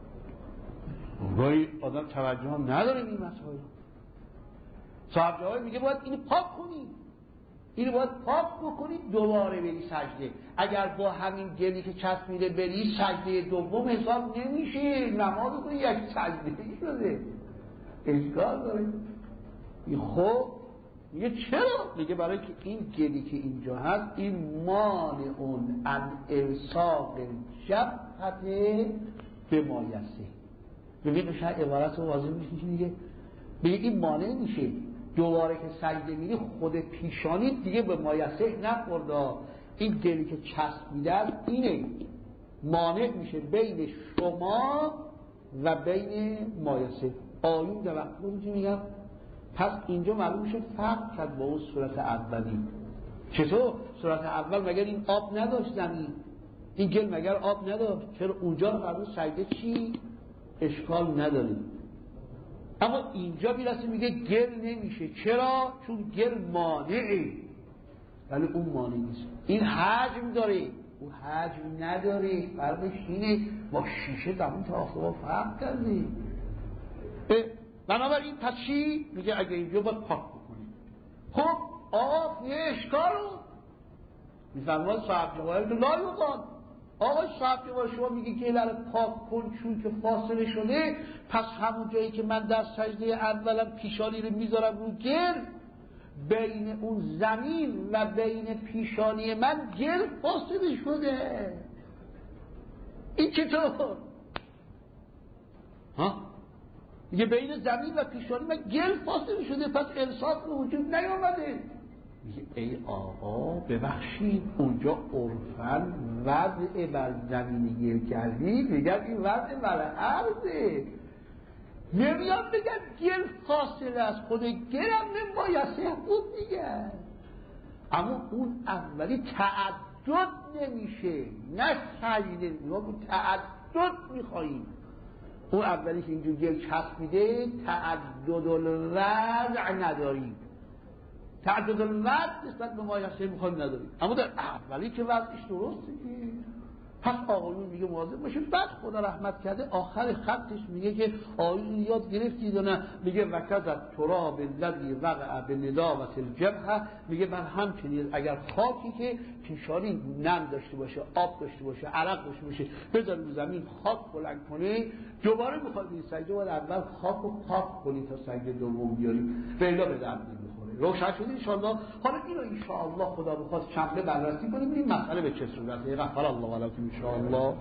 B: گاهی آدم توجه هم نداره این مسائل. صاحب جواب میگه باید اینو پاک کنی، اینو باید پاک بکنی دوباره بری سجده. اگر با همین گلی که چسبیده بری سجده دوم حساب نمیشه، نماز تو یک سجده ای شده، اشکال داره. خب میگه چرا؟ میگه برای که این گلی که اینجا هست این مانعون ان الصاق الجبهه به مایسه. ببین شاید عبارت رو واضح میشه دیگه، بگه این مانع میشه دوباره که سجده میری خود پیشانی دیگه به مایسه نخورده، این گلی که چسبیده است اینه مانع میشه بین شما و بین مایسه. آیون در وقت رو میگم پس اینجا معلوم میشه فرق کرد با اون صورت اولی. چطور؟ صورت اول مگر این آب نداشت زمین، این گل مگر آب نداشت، چرا اونجا رو قبل سجده چی؟ اشکال نداره. اما اینجا میرسه میگه گل نمیشه، چرا؟ چون گل مانعه، ولی اون مانع نیست. این حجم داره، اون حجم نداره. فرقش اینه با شیشه زمین تا آفتاب فرق کرده. بنابراین پس چی؟ میگه اگه اینجا باید پاک بکنیم. خب آقا یه اشکال رو میفرماد صاحب جواهر لا یقال. آقا صاحب جواهر شما میگه گل رو پاک کن چون که فاصله شده، پس همون جایی که من در سجده اولم پیشانی رو میذارم رو گل، بین اون زمین و بین پیشانی من گل فاصله شده. این چطور؟ ها؟ میگه بین زمین و پیشانی من گل فاصله شده، پس انصاف به وجود نیامده. میگه ای آقا ببخشید اونجا عرفاً وضع بر زمین گل کردی، میگن این وضع بر عرضه، نمیان بگن گل فاصله از خود گلم نمایسه خوب میگن. اما اون اولی تعدد نمیشه، نه سجده، ما تعدد میخواییم. اون اولی که اینجور گل چسبیده تعدد الوضع نداریم، تعدد الوضع نسبت به مایسه میخوایم نداریم. اما در اولی که وضعش درسته که پس آقایون میگه مواظب باشه. بعد خدا رحمت کرده آخر خطش میگه که آقایون یاد گرفتید و نه، میگه وکذا تراب الذی وقع بنداوة الجبهه، میگه من همچنین اگر خاکی که پیشانی نم داشته باشه، آب داشته باشه، عرق داشته باشه، بذاری رو زمین خاک بلند کنه، دوباره میخواد این سجده باید اول خاک رو پاک کنی تا سجده دوم بیاری، بلا به درد نمیخوره. روشن شد انشاءالله. حالا اینو انشاءالله خدا بخواد شنبه بررسی کنیم این مسئله به چه صورته. غفر الله ولکم انشاءالله.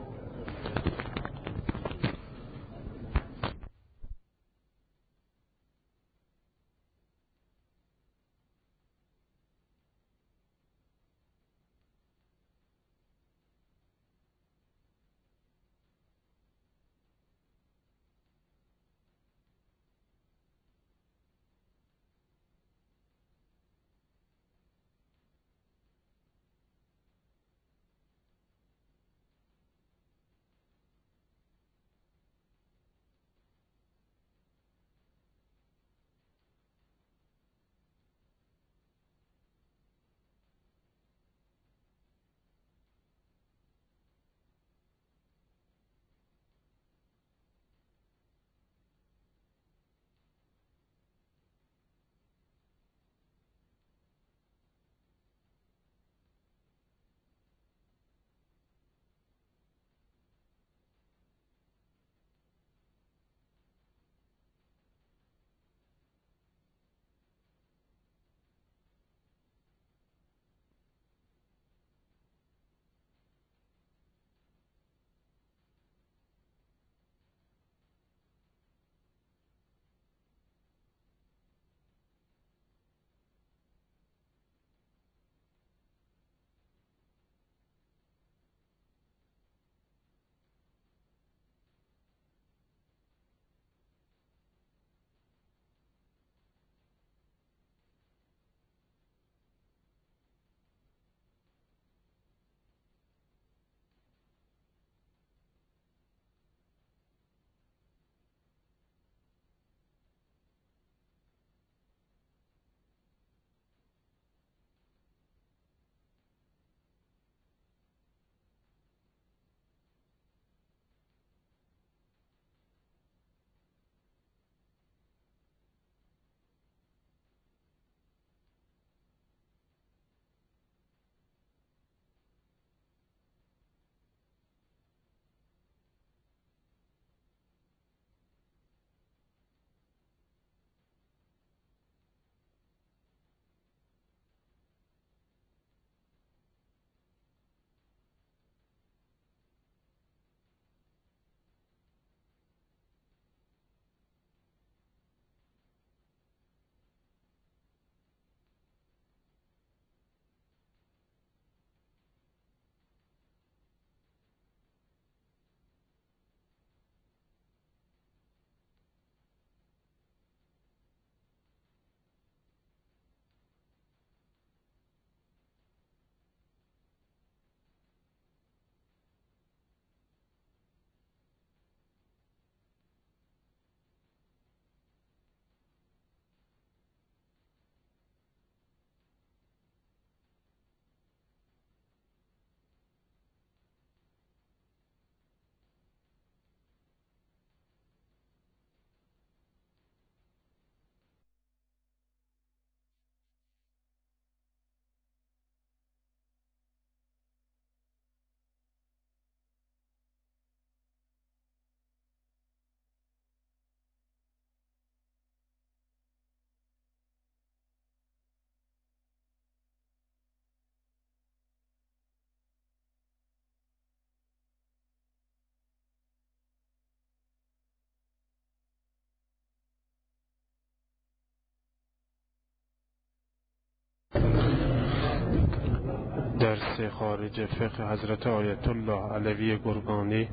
A: درس خارج فقه حضرت آیت الله علوی گرگانی،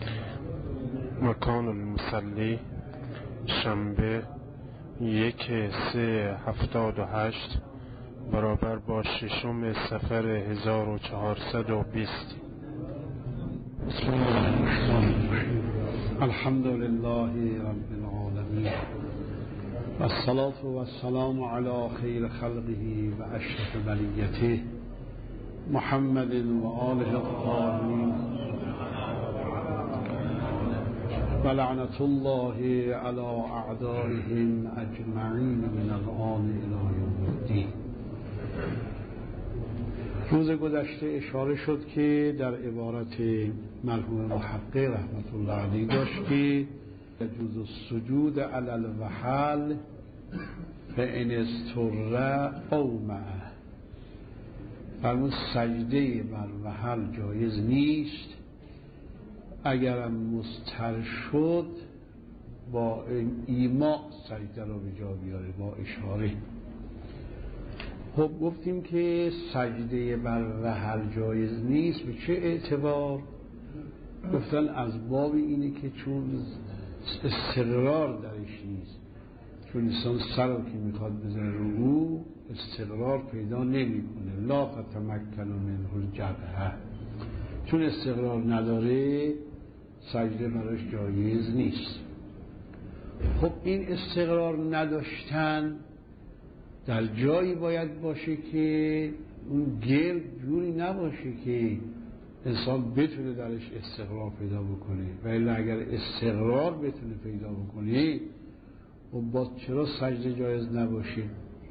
A: مکان المصلی، شنبه یک سه هفتاد و هشت برابر با ششم صفر هزار و چهارصد و بیست.
B: بسم الله الرحمن الرحیم. الحمد لله رب العالمین و الصلاة و السلام علی خیر خلقه و اشرف بریته محمد و آله الطاهرین و لعنت الله علی اعدائهم اجمعین من الآن الی یوم الدین. روز گذشته اشاره شد که در عبارت مرحوم محقق رحمت الله علیه داشت که یجوز السجود علی الوحل فان استر او معه. فرمود سجده بر وحل جایز نیست اگرم مستر شد با ایما سجده رو به جا بیاره، با اشاره. خب گفتیم که سجده بر وحل جایز نیست. به چه اعتبار؟ گفتن از باب اینه که چون استقرار درش نیست، چون انسان سر رو که میخواد بزنه رو او استقرار پیدا نمیکنه. لا تتمکن منه الجبهه، چون استقرار نداره سجده براش جایز نیست. خب این استقرار نداشتن در جایی باید باشه که اون گل جوری نباشه که انسان بتونه درش استقرار پیدا بکنه، و الا اگر استقرار بتونه پیدا بکنه و باز چرا سجده جایز نباشه؟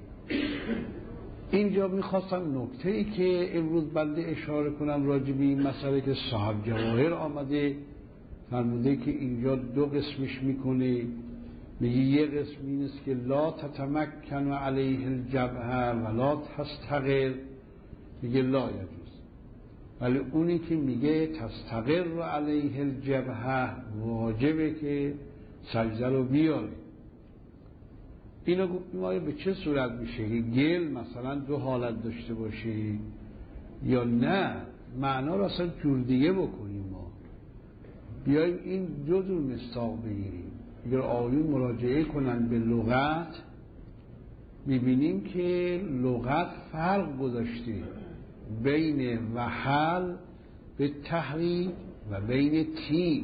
B: اینجا میخواستم نکته ای که امروز بنده اشاره کنم راجع به این مسئله که صاحب جواهر آمده فرموده که اینجا دو قسمش میکنه. میگه یه قسم این است که لا تتمکن علیه الجبهه ولا تستقر، میگه لا یجوز. ولی اونی که میگه تستقر علیه الجبهه واجبه که سجده رو بیاره. اینو گفتیم آیا به چه صورت میشه که گل مثلا دو حالت داشته باشه یا نه معنا رو اصلا جور دیگه بکنیم. ما بیاییم این دو جور مصداق بگیریم. اگر آیون مراجعه کنن به لغت میبینیم که لغت فرق گذاشته بین وحل به تحریک و بین تین.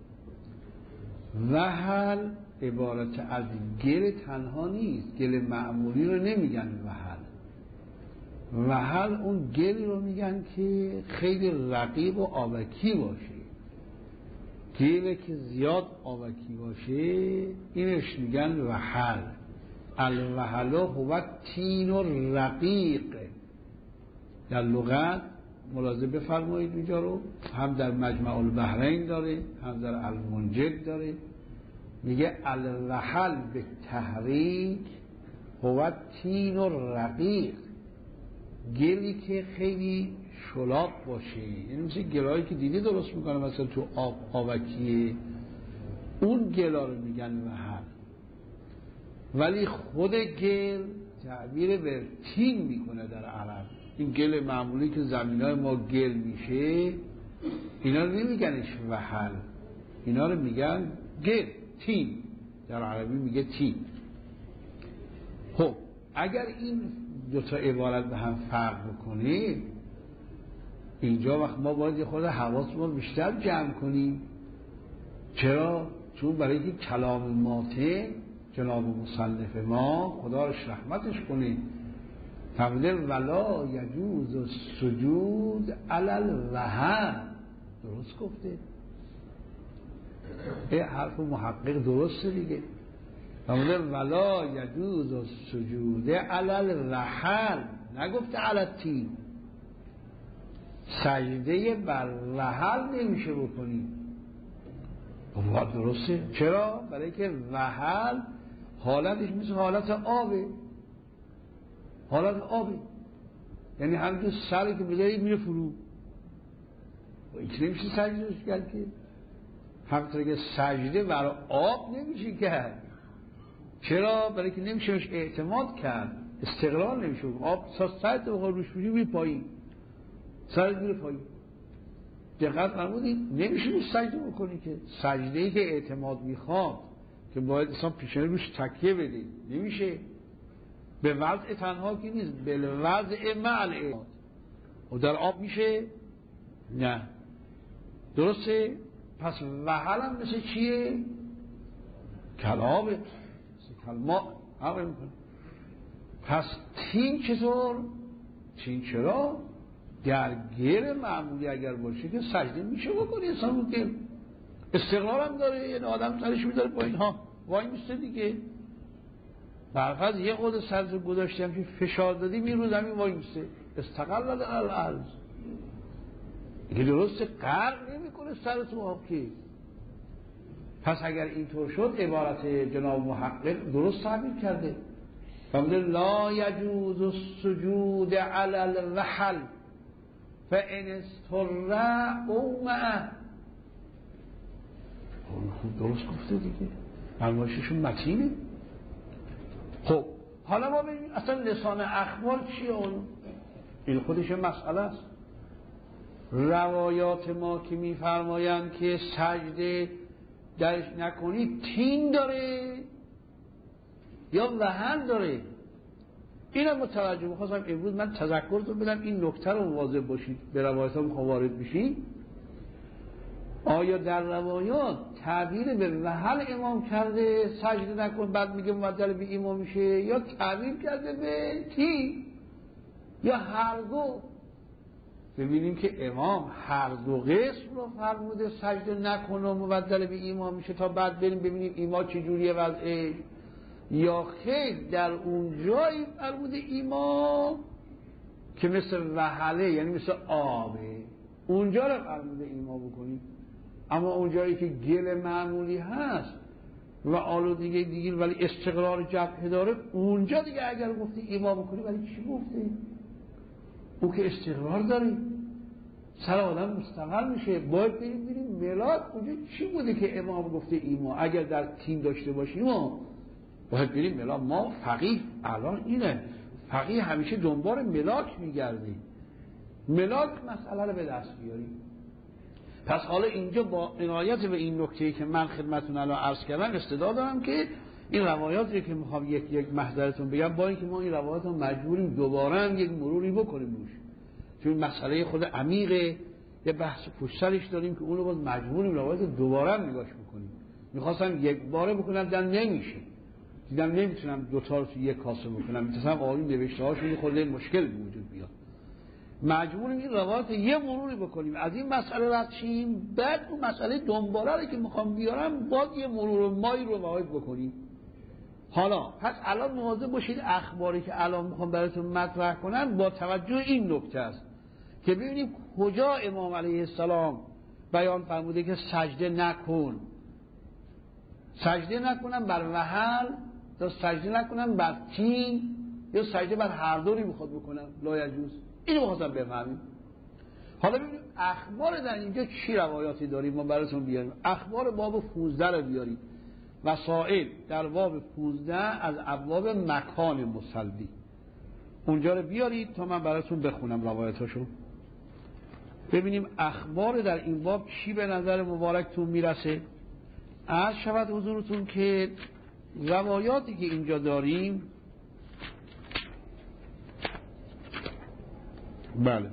B: وحل عبارت از گل تنها نیست، گل معمولی رو نمیگن وحل. وحل اون گل رو میگن که خیلی رقیق و آبکی باشه. گله که زیاد آبکی باشه اینش میگن وحل. الوحل هو تین و رقیق. در لغت ملاحظه بفرمایید اینجا رو، هم در مجمع البحرین داره هم در المنجد داره. میگه الوحل به تحریک هو تین و رقیق، گلی که خیلی شلاق باشه، یعنی مثل گلایی که دیدی درست میکنه مثلا تو آب آبکیه، اون گلا رو میگن وحل. ولی خود گل تعبیر به تین میکنه در عرب. این گل معمولی که زمینای ما گل میشه اینا رو نمیگنش وحل، اینا رو میگن گل، تین. در عربی میگه تین. خب اگر این دوتا عبارت به هم فرق بکنه اینجا وقت ما باید یه خورده حواسمون بیشتر جمع کنیم. چرا؟ چون برای که کلام ماته جناب مصنف ما خداش رحمتش کنه فرموده ولا یجوز السجود علی الوحل. درست گفته، این حرف محقق درسته دیگه. فرموده ولا یجوز السجود علی الوحل، نگفته علی التین. سجده بر وحل نمیشه بکنی. واقعا درسته. چرا؟ برای که وحل حالتش مثل حالت آبه. حالت آبه یعنی همینطور سری که بذاری میره فرو، این نمیشه سجدهش کرد که. همینطور که سجده برای آب نمیشه کرد. چرا؟ برای که نمیشه اعتماد کرد، استقرار نمیشه. آب ساعت بخور روش بشه بی پایین. سرت میره پایین. دقت فرمودید نمیشه روش سجده بکنی که سجده‌ای که اعتماد میخواد که باید اصلا پیشانی روش تکیه بده نمیشه. به وضع تنها که نیست، به وضع مع اعتماد. و در آب میشه؟ نه. درسته؟ پس وحل هم مثل چیه؟ کلابه، مثل کلما عمل میکنه. پس تین چطور؟ تین چرا؟ در گل معمولی اگر باشه که سجده میشه بکنی انسان رو گل. استقرار هم داره، یعنی آدم سرش میداره پایین ها وای میسته دیگه. برفض یه قد سرش رو گذاشتیم که فشار دادی میرو زمین وای میسته. استقلال در الارض. که درسته غرق نمیکنه سر تو آب که. پس اگر اینطور شد عبارت جناب محقق درست تعبیر کرده. فرموده لا یجوز السجود علی الوحل فان استر او معه. درست گفته دیگه، فرمایششون متینه. خب حالا ما ببینیم اصلا لسان اخبار چیه؟ اون این خودش مسئله است. روایات ما که میفرمایند که سجده درش نکنی تین داره یا وهن داره، اینم متوجه بخواستم امروز من تذکرتون بدم این نکته رو مواظب باشید. به روایات هم وارد بشید. آیا در روایات تعبیر به وهل امام کرده سجده نکن بعد میگه مبدل به امام میشه، یا تعبیر کرده به تین، یا هر دو؟ ببینیم که امام هر دو قسم رو فرموده سجده نکن و مبدل به امام میشه، تا بعد بریم ببینیم امام چجوریه وضعش. یا خیر در اون جایی فرموده امام که مثل وهله یعنی مثل آبه اونجا رو فرموده امام بکنیم، اما اون جایی که گل معمولی هست و آلودگی دیگه ولی استقرار جبهه داره اونجا دیگه اگر گفتی امام بکنی ولی چی گفته؟ او که استقرار داره سر آدم مستقر میشه. باید بریم بریم ملاد اونجا چی بوده که امام گفته امام. اگر در تیم داشته باشیم ما باید بریم ملاد. ما فقیه الان اینه، فقیه همیشه دنبال ملاک میگردیم، ملاک مسئله رو به دست بیاریم. پس حالا اینجا با عنایت به این نکته‌ای که من خدمتتون الان عرض کردم استعداد دارم که این روایاتی که میخوام یک یک محضرتون بگم با اینکه ما این روایات رو مجبوریم دوباره هم یک مروری بکنیم روش، چون مسئله خود عمیقه، یه بحث پشترش داریم که اون رو باز مجبوریم روایات دوباره هم نگاش بکنیم. میخواستم یک باره بکنم در نمیشه، دیدم نمیتونم دوتا رو توی یک کاسه بکنم، میتونم آقایون نوشته هاشون خورده مشکل وجود بیاد. مجبوریم این روایات یه مروری بکنیم، از این مسئله رد شیم، بعد اون مسئله دنباله رو که میخوام بیارم باز یه مرور مایی رو وارد بکنیم. حالا پس الان مواظب باشید اخباری که الان میخوام براتون مطرح کنم با توجه این نکته است که ببینیم کجا امام علیه السلام بیان فرموده که سجده نکن. سجده نکنم بر وحل یا سجده نکنم بر تین یا سجده بر هر دوری میخواد بکنم لا یجوز. اینو می‌خواستم بفهمیم. حالا ببینیم اخبار در اینجا چی روایاتی داریم ما براتون بیاریم. اخبار باب پانزده رو بیاریم. وسائل در باب پانزده از ابواب مکان مصلی اونجا رو بیارید تا من براتون بخونم روایتاشو. ببینیم اخبار در این باب چی به نظر مبارکتون میرسه. عرض شود حضورتون که روایاتی که اینجا داریم بله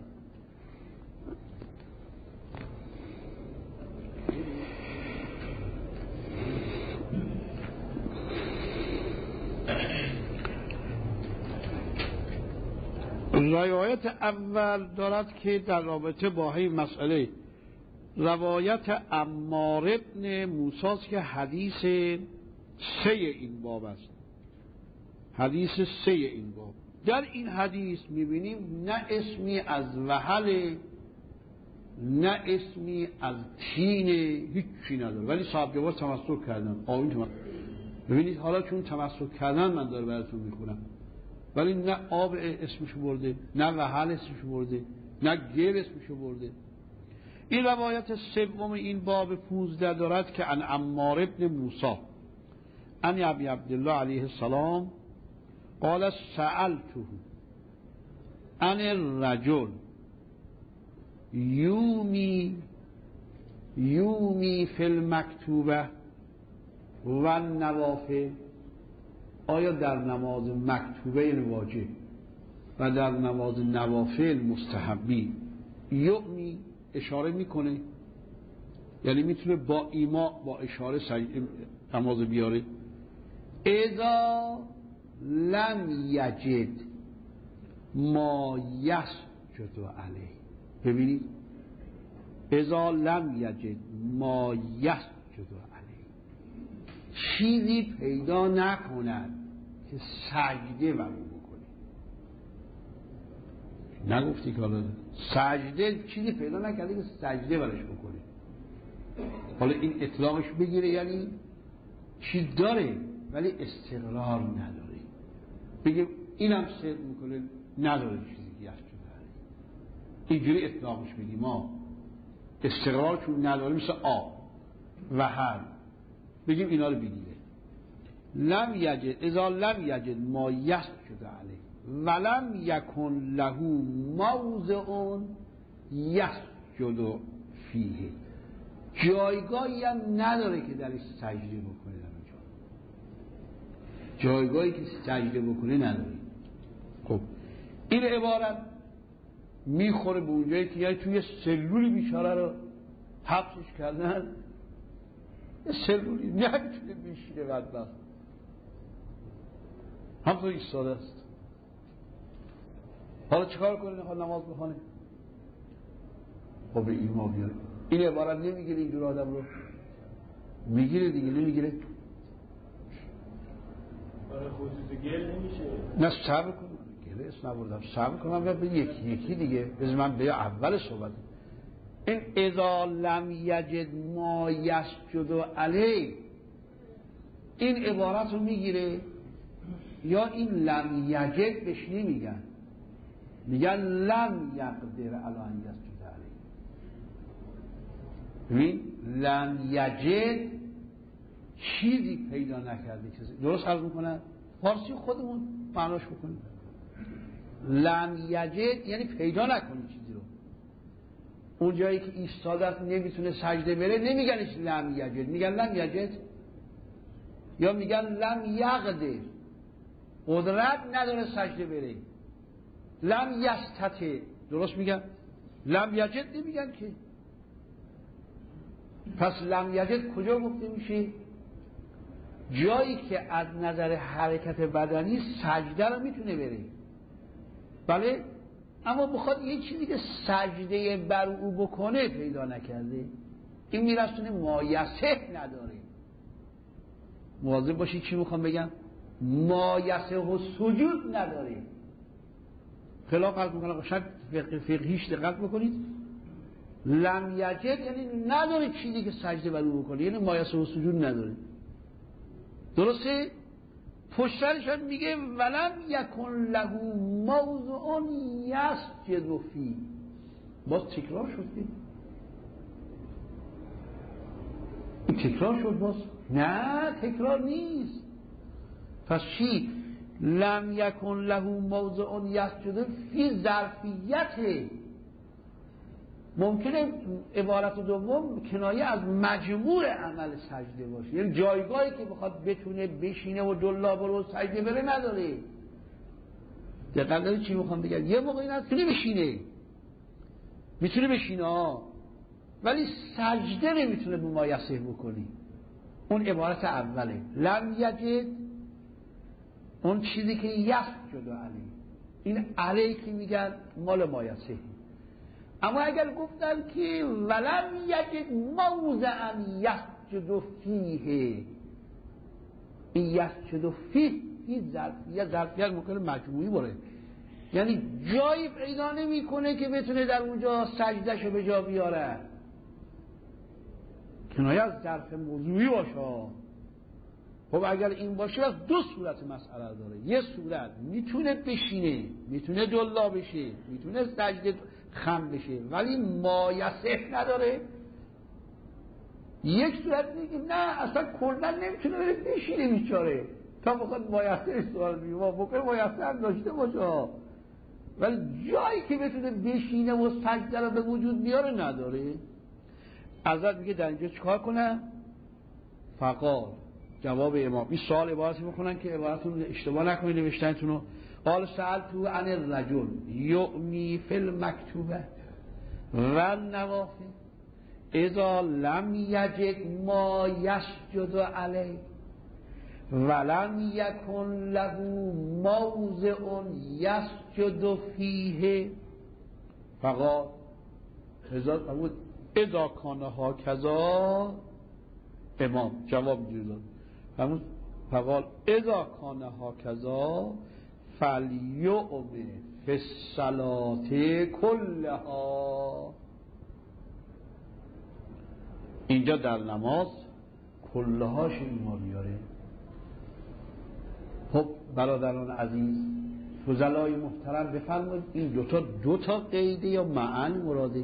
B: روایت اول دارد که در رابطه با این مسئله روایت عمار ابن موسی است که حدیث سه این باب است. حدیث سه این باب. در این حدیث میبینیم نه اسمی از وحل نه اسمی از تینه، هیچی نداره، ولی صاحب جواز تمسک کردن. آمین تمسک. ببینید حالا چون تمسک کردن من داره براتون میخونم، ولی نه آب اسمشو برده نه وحل اسمشو برده نه گل اسمشو برده. این روایت سوم این باب پانزده دارد که عن عمار ابن موسی عن ابی عبدالله علیه السلام قال سألته عن الرجل یومی یومی فی المکتوبه و نوافل، آیا در نماز مکتوبه یعنی واجب و در نماز نوافل مستحبی یومی اشاره میکنه، یعنی میتونه با ایما با اشاره نماز بیاره. اذا لم یجد ما یسجد علیه، ببینید اذا لم یجد ما یسجد علیه، چیزی پیدا نکند که سجده بر او بکنه. نگفتی که حالا سجده چیزی پیدا نکرده که سجده برش بکنه. حالا این اطلاقش بگیره یعنی چیز داره ولی استقرار نداره، بگه اینم سر میکنه نداره چیزی که یسجد علیه، اینجوری اطلاقش بگیم. ما استقرار چون نداره مثل آب و هم بگیم اینا رو بگیره. لم یجد اذا لم یجد ما یسجد علیه ولم یکن له موضع یسجد فیه، جایگاهی هم نداره که درش سجده بکنه، در اونجا جایگاهی که سجده بکنه نداره. خب این عبارت میخوره به اونجایی که یعنی توی سلولی بیچاره رو حبسش کردن، یه سلولی نمیتونه بیشینه بدبخت، همطور ایستاده است. حالا چیکار کنه؟ نخواد نماز بخونه، خب به ایما بیاره. این عبارت نمیگیره اینجور آدم رو؟ میگیره دیگه، نمیگیره؟
C: برای خصوص گل نمیشه؟
B: نه صبر کن، گله اسم نبردم، صبر کنم و به یکی یکی دیگه بذار من به اول صحبت. این اذا لم یجد ما یسجد علیه، این عبارت رو میگیره یا این لم یجد بهش نمیگن، میگن لم یقدر علی ان یسجد علیه. ببین لم یجد چیزی پیدا نکرده، درست عرض میکنن فارسی خودمون معناش بکنیم. لم یجد یعنی پیدا نکنی چیزی رو، اون جایی که ایستاده است نمیتونه سجده بره نمیگنش لم یجد، میگن لم یجد یا میگن لم یقدر، قدرت نداره سجده بره. لم یستطع، درست میگن، لم یجد نمیگن که. پس لم یجد کجا گفته میشه؟ جایی که از نظر حرکت بدنی سجده رو میتونه بره، بله، اما بخواد یه چیزی که سجده بر او بکنه پیدا نکرده، این میرسونه مایسه نداره. مواظب باشی چی میخوام بگم؟ مایسه و سجود نداره. خلاف قلب میکنم، شاید فقهیش دقت بکنید. لم یجد یعنی نداره چیزی که سجده بر او بکنه، یعنی مایسه و سجود نداره. درسته؟ پشترش هم میگه ولم یکن له موضع یسجد فیه، باز تکرار شد که این تکرار شد، باز نه تکرار نیست. پس چی؟ لم یکن له موضع یسجد فیه ظرفیته. ممکنه عبارت دوم کنایه از مجموع عمل سجده باشه، یعنی جایگاهی که بخواد بتونه بشینه و دلا برو سجده بره نداره. دقیقا داری چی میخوام بگم؟ یه موقعی نتونه بشینه، میتونه بشینه ها، ولی سجده نمیتونه به مایسه بکنی. اون عبارت اوله. لم یجد اون چیزی که یسجد علیه، این علیه که میگن مال مایسه. اما اگر گفتن که ولم یجد موضعا یسجد فیه، این یسجد فیه این ظرفیت ظرفیت ممکنه مجموعی باره، یعنی جایی پیدا نمیکنه که بتونه در اونجا سجدهشو به جا بیاره. کنایه از ظرف موضوعی باشه. خب اگر این باشه دو صورت مسئله داره. یه صورت میتونه بشینه، میتونه دلا بشه، میتونه سجده خم بشه، ولی مایسه نداره. یک صورت میگه نه اصلا کلا نمیتونه بره بشینه بیچاره، تا بخواد مایسه سوال میگه بکنه، مایسه هم داشته باشه. ولی جایی که بتونه بشینه و سجده رو به وجود بیاره نداره. حضرت میگه در اینجا چیکار کنم؟ فقال جواب امام این سوال عبارتی میکنن که عبارتون اشتباه نکنید نوشتنتون رو. قال سألتو عن الرجل یؤمی فی المکتوبه و نوافل اذا لم یجد ما یسجد علیه ولم یکن له موضع یسجد فیه فقال اذا کان هکذا امام جواب اینجوری داد. فقال اذا کان هکذا فلیؤم فی الصلاة کلها. اینجا در نماز کلهاش ایما بیاره. خب برادران عزیز فضلای محترم بفرمایید این دوتا دوتا قیده یا معنی مراده؟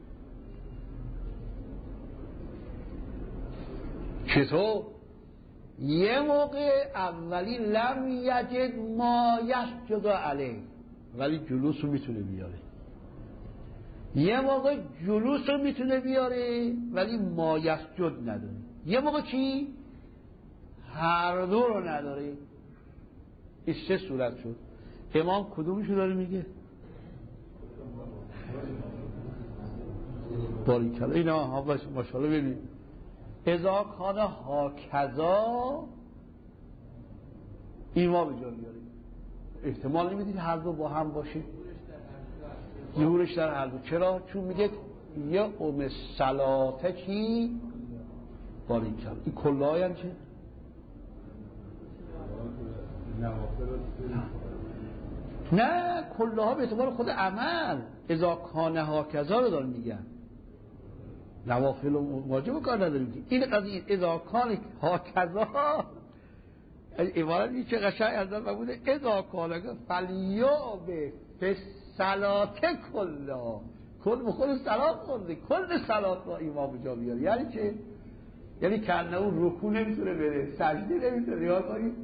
B: چطور؟ یه موقع اولی لم یجد ما یسجد علیه ولی جلوس رو میتونه بیاره، یه موقع جلوس رو میتونه بیاره ولی ما یسجد نداره، یه موقع چی؟ هر دو رو نداره. این سه صورت شد. امام کدومشو داره میگه؟ باریکلا اینا ها باشه ماشاءالله. ببین اذا کان هاکذا ایما به جا بیاره. احتمال نمیدید هر دو با هم باشه؟ ظهورش در هر دو. چرا؟ چون میگه یه ام صلاته چی؟ باریکلا. این کلاه هم چه؟ نه کلها به اعتبار خود عمل. اذا کان هاکذا رو دارم میگم، نوافل و واجب کار نداریم. این قضیه اذا کان هاکذا عبارت این چه قشنگ از من بوده. اذا کان فلیوب فی الصلاة کلها، کل بخور صلات خورده، کل صلات با امام جا بیاره. یعنی چه؟ یعنی کنه اون رکوع نمیتونه بره، سجده نمیتونه. یا کنید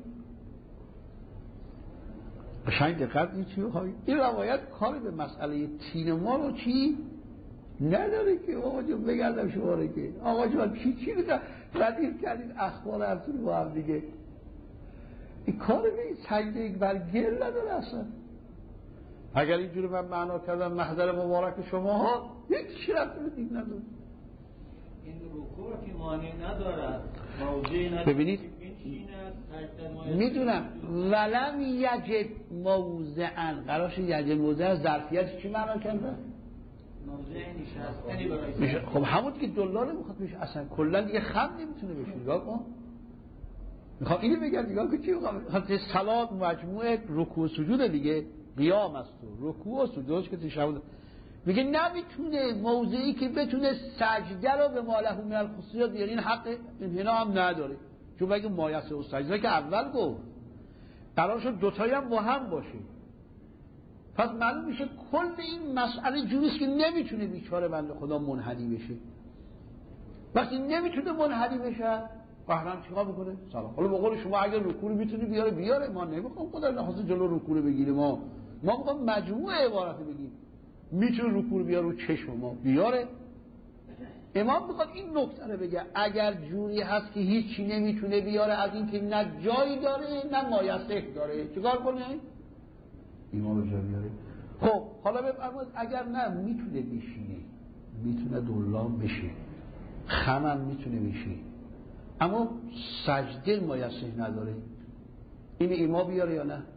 B: قشنگ دقت این چی بخواهید. این روایت کاری به مسئله تین ما رو چی نداره که آقا جون بگردم شما رو که آقا جون چی چی رو ردیف کردید اخبار همتون با هم دیگه. این کار به این سجده یک برگل نداره اصلا. اگر اینجوری من معنا کردم محضر مبارک شما ها یک چی رفت رو دید نداره.
C: این رکوع که مانع ندارد موضعی ندارد.
B: ببینید میدونم ولم یجد موضعا قراش یجد موضع ظرفیت چی معنا کرده؟
C: موضع نشستنی برای
B: خب همون که دلار میخواد بشه اصلا کلا دیگه خم نمیتونه بشه. نگاه کن میخوام اینو بگم نگاه کن چی میخوام. صلات مجموعه رکوع و سجود دیگه، قیام است و رکوع و سجودش که تشهد میگه نمیتونه موضعی که بتونه سجده رو به مالهو من الخصوصیات بیاره. این حق انحنا هم نداره چون بگه مایسه و سجده که اول گفت قرار شد دوتایی هم با هم باشه. پس معلوم میشه کل این مسئله جوریست که نمیتونه بیچاره بنده خدا منحنی بشه. وقتی نمیتونه منحنی بشه قهرم چیکار میکنه؟ سلام. حالا به قول شما اگر رکوع میتونه بیاره بیاره، ما نمیخوام خدا نخواسته جلو رکوع بگیره. ما ما میخوام مجموعه عبارت بگیم میتونه رکوع بیاره رو چشم ما بیاره. امام میخواد این نکته رو بگه اگر جوری هست که هیچی نمیتونه بیاره از این که نه جایی داره نه مایسه داره چیکار کنه؟ امام جا بیاره. خب حالا بفرمایید اگر نه میتونه بشینه، میتونه دلام بشه، خمم میتونه بشه اما سجده مایسه نداره، این امام بیاره یا نه؟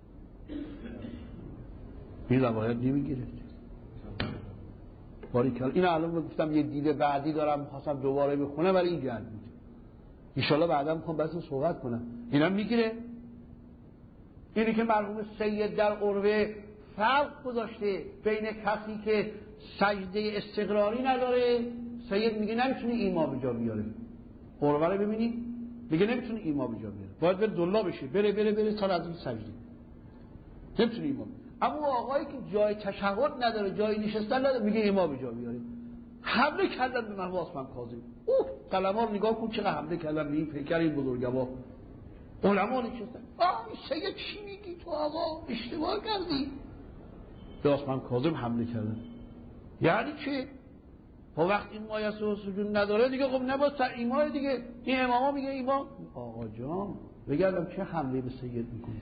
B: این روایت نمیگیره. باریکلا. این الان گفتم یه دیده بعدی دارم خواستم دوباره بخونم ولی این جلد بود. ان شاءالله بعدا میخوام بحث صحبت کنم. اینا میگیره. اینی که مرحوم سید در عروه فرق گذاشته بین کسی که سجده استقراری نداره، سید میگه نمیتونه ایما به جا بیاره. عروه رو ببینید میگه نمیتونه ایما به جا بیاره، باید بره دلا بشه، بره بره بره تا از این سجده نمیتونه ایما. اما آقایی که جای تشهد نداره، جای نشستن نداره، میگه ایما به جا بیاره. حمله کردن به محمود عثمان کاظم. اوه قلم‌ها رو نگاه کن چقدر حمله کردن به این پیکر این بزرگوار. علما نشستن. آه سید چی میگی تو آقا؟ اشتباه کردی. به آسمان کاظم حمله کردن. یعنی چی؟ خب وقتی مایه و سجود نداره دیگه خب نباید ایمان دیگه. این اماما میگه ایمان. آقا جان بگردم چه حمله به سید میکنید؟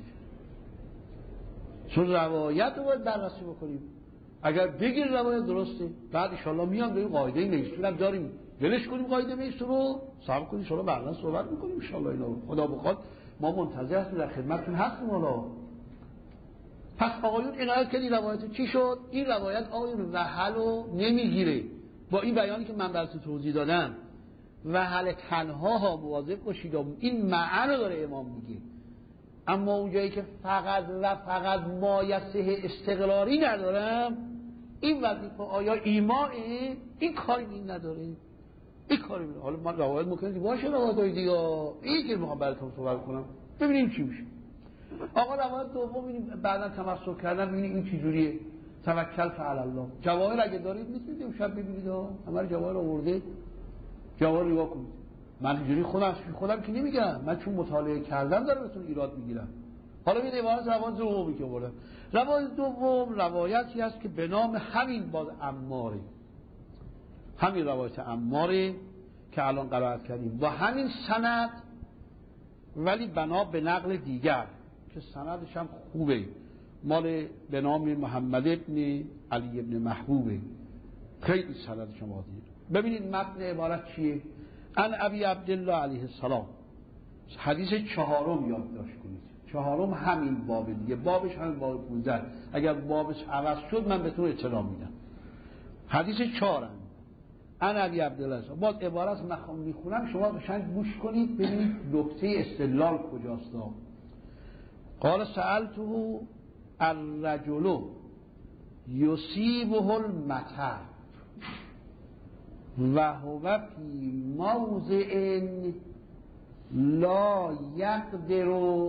B: چون روایت رو باید بررسی بکنیم. اگر بگیر روایت درسته بعد انشالله میان به این قاعده میسور هم داریم ولش کنیم قاعده میسور رو صبر کنیم انشالله بعدا صحبت میکنیم انشالله. اینا خدا بخواد ما منتظر هستیم در خدمتتون هستیم. حالا پس آقایون عنایت کردین روایت چی شد؟ این روایت آقایون وحل رو نمیگیره. با این بیانی که من براتون توضیح دادم وحل تنها ها مواظب باشید این معنی رو داره امام میگه. اما اونجایی که فقط و فقط مایسه استقلالی ندارم این وظیفه آیا ایمانه؟ این کاری این نداره. این کاری میکنه. حالا من روایت میکنم باشه روایت های دیگه این که میخوام براتون صحبت کنم ببینیم چی میشه. آقا روایت دوم ببینیم بعدا تمسک کردن ببینیم این چه جوریه. توکل فعلی الله. جواهر اگه دارید میتونید امشب ببینید ها. همه جواهر آورده. جواهر نگاه کنید. من اینجوری خودم خودم که نمیگم. من چون مطالعه کردم دارم بهتون ایراد میگیرم. حالا ببینید عبارت روایت دومی که آوردم. روایت دوم روایتی است که به نام همین باز عماره. همین روایت عماره که الان قرائت کردیم با همین سند ولی بنا به نقل دیگر که سندش هم خوبه مال به نام محمد ابن علی ابن محبوبه خیلی سندش هم واضحه. ببینید متن عبارت چیه؟ ان ابی عبدالله علیه السلام. حدیث چهارم یادداشت کنید. چهارم همین باب دیگه بابش همین باب پانزده. اگر بابش عوض شد من بهتون اطلاع میدم. حدیث چهارم ان ابی عبدالله. باز عبارت من میخونم شما قشنگ گوش کنید ببینید نقطه استدلال کجاست. قال سألته الرجل یصیبه المطر و هو فی موضع لا یقدر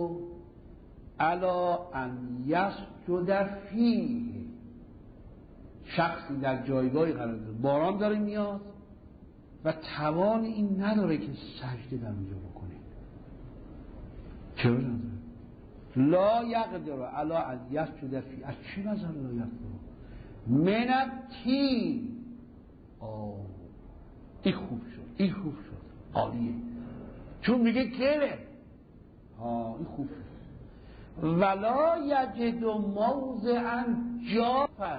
B: علی ان یسجد فیه. شخصی در جایگاهی قرار داره باران داره میاد و توان این نداره که سجده در اونجا بکنه. چرا نداره؟ لا یقدر علی ان یسجد فیه. از چی نظر لا یقدر؟ من الطین. آه این خوب شد این خوب شد عالیه چون میگه گله. ها این خوب شد. ولا یجد موضعا جافا.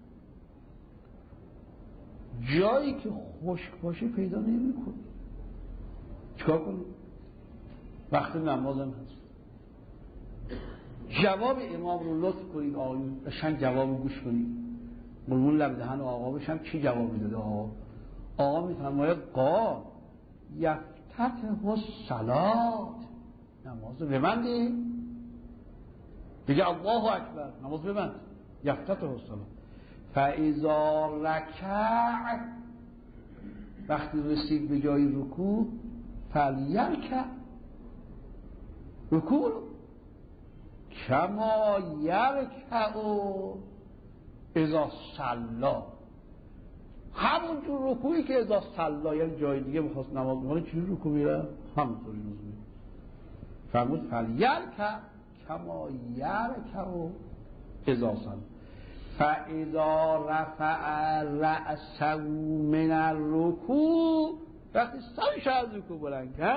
B: جایی که خشک باشه پیدا نمی کنی. چیکار کنی؟ وقت نمازم هست. جواب امام رو لطف کنید آقایون قشنگ جواب گوش کنید. قربون لب دهن آقا بشم چی جواب میداده آقا؟ آقا میفرماید قال یفتتح الصلاة. نماز ببنده بگه الله اکبر نماز ببند. یفتتح الصلاة فاذا رکع. وقتی رسید به جای رکوع فلیرکع. رکوع رو کما یرکع اذا صلی. همون جور رکوعی که اذا صلی یعنی جای دیگه بخواست نماز بخونه چجور رکوع میره همونطوری نزول. فرمود فلیرکع کما یرکع اذا صلی. فاذا رفع رأسه من الرکوع. وقتی سرش از رکوع بلند کرد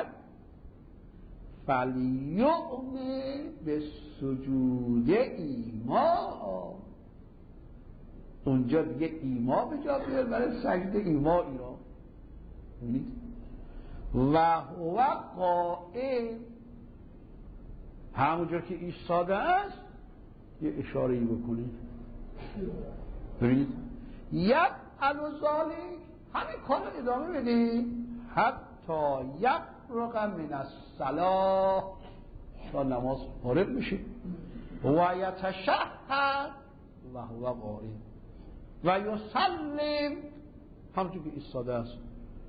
B: فلیؤمن بالسجود ایما. اونجا دیگه ایما به جا بیار برای سجده ایما اینا. ببینید و هو قائم. همونجا که ایستاده است یه اشاره ای بکنید ببینید یفعل ذلک. همین کار رو ادامه بده حتی یفرغ من الصلاة تا نماز فارغ بشه. و یتشهد و هو قائم و یسلم. همونجور که ایستاده است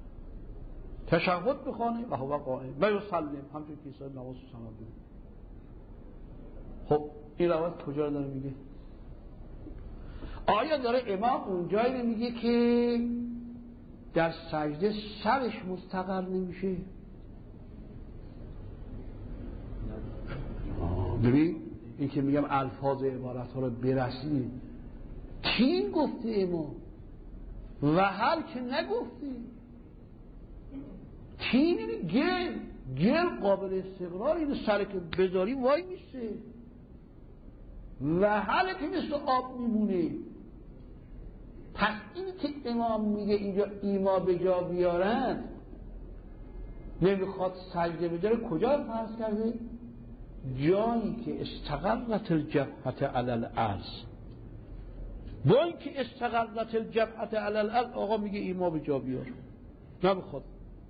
B: تشهد بخونه و هو قائم و یسلم. همونجور که ایستاده نماز رو سلام بده. خب این روایت کجا رو داره میگه؟ آیا داره امام اونجایی میگه که در سجده سرش مستقر نمیشه؟ ببین این که میگم الفاظ عبارت ها رو برسید تین گفته امام و هر که نگفته. تین اینه گل گل قابل استقرار، اینو سر که بذاری وای میسته و هر که مثل آب میمونه. پس اینی که امام میگه اینجا ایما به جا بیارند نمیخواد سجده بداره، کجا فرض کرده؟ جایی که استقرت الجبهة علی الارض. با اینکه استقرت الجبهة علی الارض آقا میگه ایما به جا بیار، نمیخواد.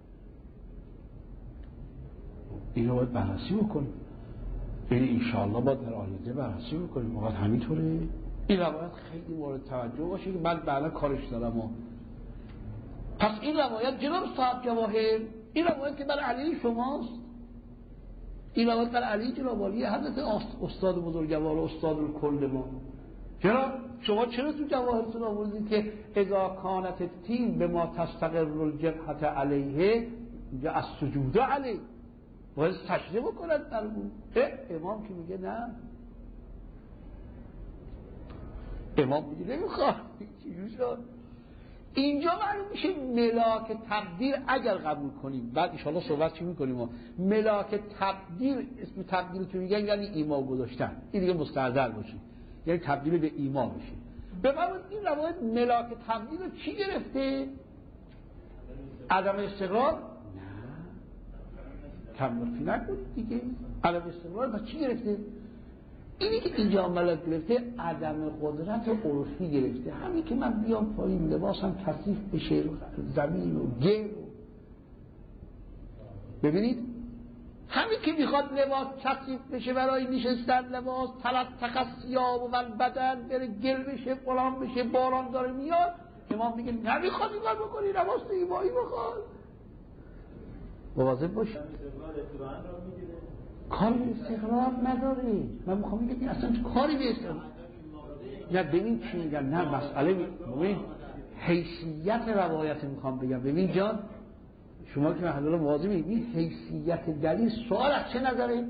B: اینو باید بررسی بکنیم، این انشاءالله باید در آینده بررسی بکنیم. واقعا همینطوره. این روایت خیلی مورد توجه باشه که من بعدا کارش دارم. ها. پس این روایت جناب صاحب جواهر، این روایت که بر علی شماست، این روایت بر علی جناب علی حضرت استاد بزرگوار و استاد الکل ما. چرا شما چرا تو جواهرتون آوردید که اذا کانت التین به ما تستقر الجبهة علیه اینجا از سجود علیه باید سجده بکنند در اون. امام که میگه نه، امام میگه نمیخواد. اینجا معلوم میشه ملاک تقدیر اگر قبول کنیم، بعد انشاءالله صحبت چی میکنیم. ملاک تقدیر، اسم تقدیر که میگن یعنی ایما گذاشتن، این دیگه مستحضر باشید، یعنی تبدیل به ایما بشه. بفرمایید این روایت ملاک تقدیر رو چی گرفته؟ عدم استقرار؟ نه کمرفی نکنید دیگه. عدم استقرار با چی گرفته؟ اینی که اینجا ملاک گرفته عدم قدرت عرفی گرفته. همین که من بیام پایین لباسم کثیف بشه، زمین و گل و ببینید، همین که میخواد لباس کثیف بشه برای نشستن، لباس تلطخ الثیاب و بدن بره گل بشه، فلان بشه، باران داره میاد، امام میگه نمیخواد این کار بکنی، لباس ایمایی بخواد. مواظب باش. کاری به استقرار نداره. من میخوام بگم اصلا کاری به استقرار نه. ببین چی میگم، نه مسئله ببین حیثیت روایت میخوام بگم. ببین جان شما که محل الله مواظب ببین حیثیت دلیل سوال از چه نظره؟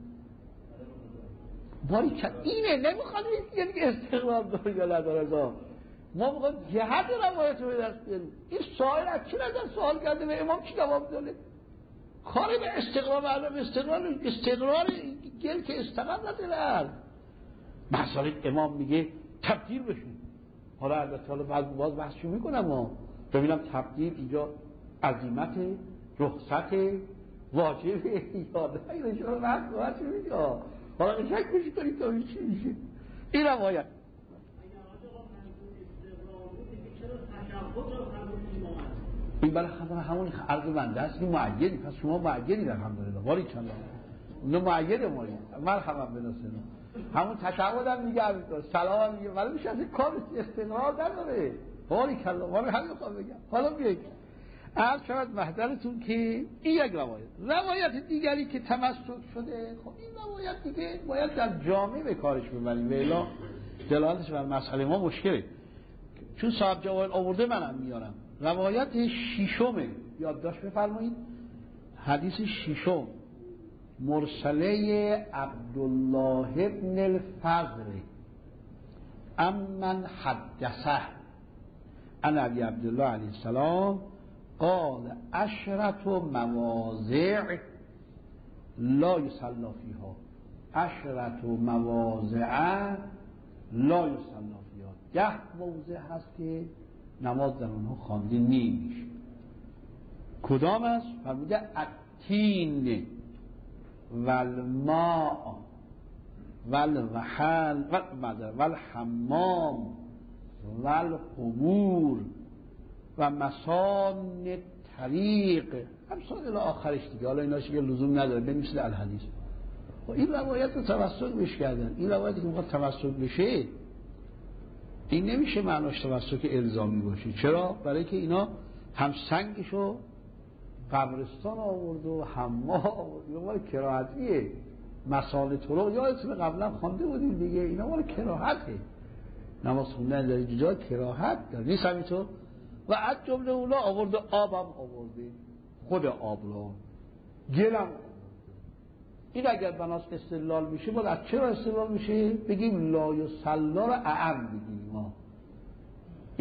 B: باری که اینه نمیخواد یعنی که استقرار داره یا نداره. ما میخوام جهت روایت رو به دست بیاریم. این سوال از چه نظر سوال کرده و امام چی جواب داده؟ کاری به استقرار معلوم استقرار استقرار گل که استقرار نداره. مثلا امام میگه تبدیل بشین. حالا البته حالا بعد باز بحثشو میکنم ها ببینم تبدیل اینجا عزیمت رخصت واجب یاد این شما وقت وقت میگه. حالا شک بشی کنید تا چی میشه. این روایت این برای خبر همون عرض بنده است. این معیدی، پس شما معیدی در الحمدلله باری چند نه معید مایی مرحبا بناسینا همون تشهد هم میگه سلام میگه ولی میشه از کار استقرار نداره. باری کلا باری همین میخوام بگم. حالا بیایید عرض شود محضرتون که این یک روایت. روایت دیگری که تمسک شده، خب این روایت دیگه باید در جامعه به کارش ببریم و الا دلالتش بر مسئله ما مشکله. چون صاحب جواهر آورده منم میارم. روایت شیشمه، یادداشت بفرمایید. حدیث شیشم مرسله عبدالله ابن الفضل امن حدثه عن ابی عبدالله علیه السلام قال عشرة مواضع لا یصلی فیها. عشرة مواضع لا یصلی فیها. ده موضع هست که نماز در اونها خوانده نمیشه. کدام است؟ فرموده التین والماء والوحل والحمام والقبور و مسان طریق همسان الى آخرش دیگه. حالا ایناش که لزوم نداره بنویسید الحدیث. و این روایت رو توسط بش کردن. این روایتی که میخواد توسط بشه این نمیشه معناش توسط الزامی باشه. چرا؟ برای که اینا هم سنگشو قبرستان آورد و حما آورد. اینا مال کراهتیه. مسال طرق یا اسم قبلا خوانده بودیم دیگه. اینا مال کراهته. نماز خوندن در اینجا کراهت داره. نیست همینطور؟ و از جمله اونا آورده آبم آورده. خود آب رو گلم. این اگر بناس استدلال میشه باید از چرا استدلال میشه؟ بگیم لا یصلی رو اعم بگیم ما.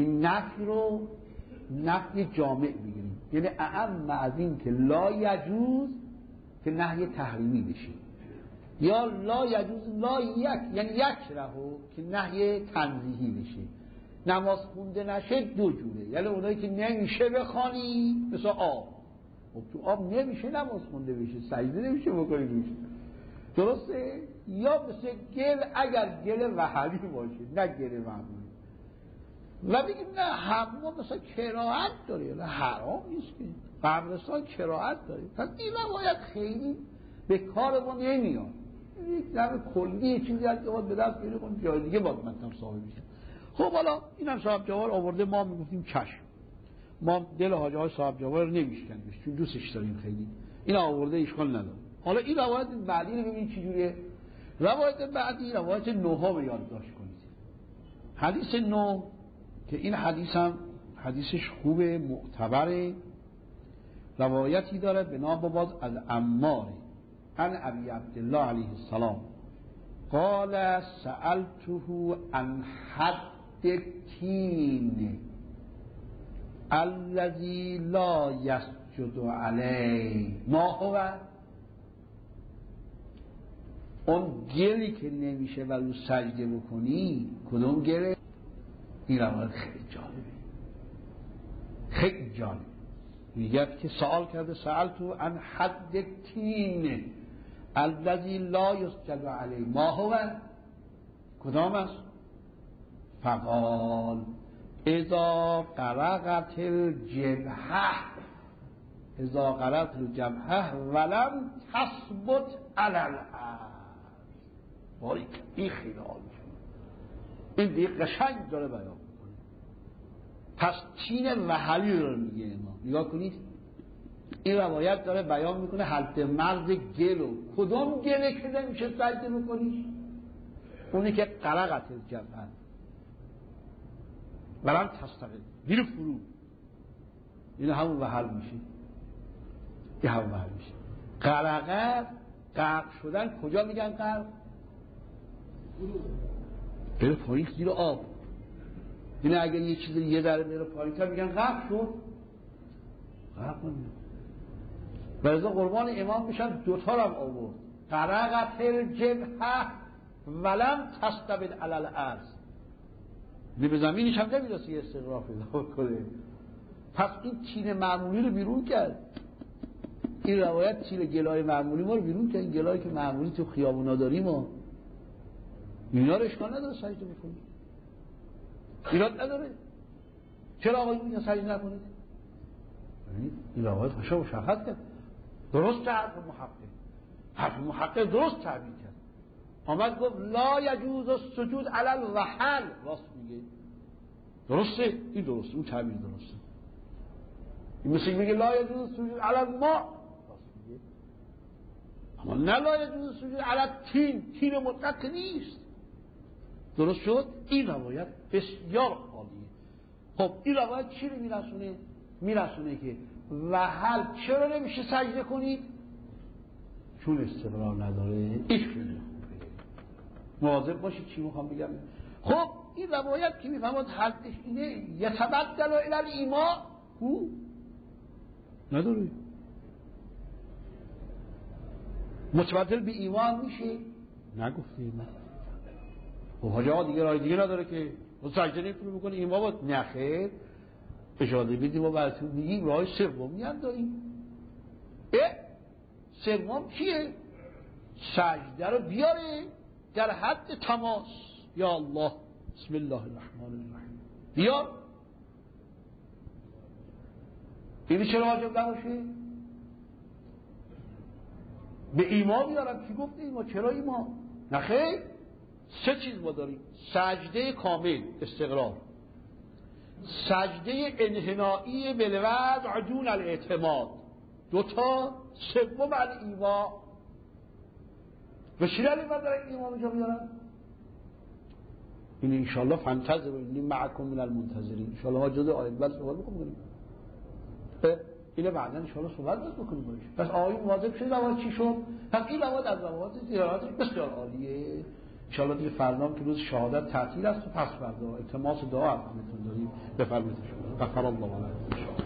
B: این نفی رو نفی جامع بگیریم، یعنی اعم از این که لا یجوز که نهی تحریمی بشه، یا لا یجوز لا یک یعنی یک رهو که نهی تنزیهی بشه. نماز خونده نشه دو جوره، یعنی اونایی که نمیشه بخوانی مثل آب، خب تو آب نمیشه نماز خونده بشه، سجده نمیشه بکنی روش، درسته؟ یا مثل گل اگر گل وحلی باشه نه گل معمولی. و بگیم نه حمام مثلا کراهت داره، نه حرام نیست که قبرستان کراهت داره، پس این باید خیلی به کار ما نمیاد. یک نوع کلی یه چیزی هست که باید به دست بیاره کنیم، جای دیگه باید مطلب صاحب میشه. خب حالا این هم صاحب جوار آورده، ما میگفتیم چشم، ما دل حاجه های صاحب جوار رو نمیشکنیم چون دوستش داریم خیلی، این آورده اشکال نداره. حالا این روایت بعدی رو ببینید چجوریه. روایت بعدی روایت نوها به یادداشت کنید. حدیث نو که این حدیث هم حدیثش خوبه، معتبره، روایتی داره به نام باز از عمار عن ابی عبدالله علیه السلام قال سألته عن حد التین الذی لا یسجد علیه ما هو، اون گلی که نمیشه و رو سجده بکنی کدوم گله؟ این روایت خیلی جالبه، خیلی جالب. میگه که سوال کرده سألتو عن حد التین الذی لا یسجد علیه ما هو، کدام است؟ فقال اذا قرقت الجبهه اذا قرقت الجبهه ولم تثبت علی الارض. باریک، این خیلی عالی شد، این دیگه قشنگ داره بیان میکنه. پس تین وحلی رو میگه ما نگاه کنید، این روایت داره بیان میکنه حد مرز گلو، کدام گله که نمیشه سجده بکنی؟ اونی که قرقت الجبهه ولم تستقل میره فرو، این همون وحل میشه، این همون وحل میشه. قرقت غرق شدن کجا میگن غرق؟ بره پایین زیر آب، یعنی اگر یه چیزی یه ذره بره پایین تا میگن غرق شد، غرق نمیشه. ولذا قربان امام میشن دوتا رو هم آورد، غرقت الجبهه ولم تستبد علی الارض، به زمینش هم نمیرسه یه استقرار پیدا کنه. پس این تین معمولی رو بیرون کرد، این روایت تین گلای معمولی ما رو بیرون کرد. این گلایی که معمولی تو خیابونا داریم ما اینا رو اشکال نداره سجده بکنید، ایراد نداره. چرا آقای میگن سجده نکنید؟ این روایت هاشا مشخص کرد، درست حرف محقق، حرف محقق درست تعبیر کرد، آمد گفت لا یجوز السجود علی الوحل، راست میگه، درسته، این درسته، اون تعبیر درسته. این مثل میگه لا یجوز السجود علی الماء، راست میگه، اما نه لا یجوز السجود علی التین، تین مطلق نیست، درست شد. این روایت بسیار عالیه. خب این روایت چی رو میرسونه؟ میرسونه که وحل چرا نمیشه سجده کنید؟ چون استقرار نداره. ایش خیلی مواظب باشید چی میخوام بگم. خب این روایت که میفهمد حدش اینه یتبدل الی الایمان، او نداره، متبدل به ایمان میشه، نگفتیم. خب حاجا دیگه راه دیگه نداره که سجده نمیتونه بکنه ایمان بود، نخیر اجازه بدیم و براتون میگیم راه سومی هم داریم. اه سوم چیه؟ سجده رو بیاره در حد تماس، یا الله بسم الله الرحمن الرحیم بیار. این چرا واجب نباشه؟ به ایمان بیارم، کی گفته ایمان؟ چرا ایمان؟ نخیر، سه چیز ما داریم: سجده کامل استقرار، سجده انحنایی بالوضع دون الاعتماد، دوتا، سوم الایمان. و شیرانی من دارن ایمان جا بیارن. این انشاءالله فانتظروا انی معکم من المنتظرین. انشاءالله ما جدا آیت بعد صحبت بکنیم، اینه بعدا انشاءالله صحبت بکنیم باشه. پس آقای مواظب شد روایت چی شد؟ پس این روایت از روایت زیاراتش بسیار عالیه، انشاءالله دیگه فردا که روز شهادت تعطیل است و پس فردا التماس دعا از همتون داریم. بفرمایید. غفر الله لنا.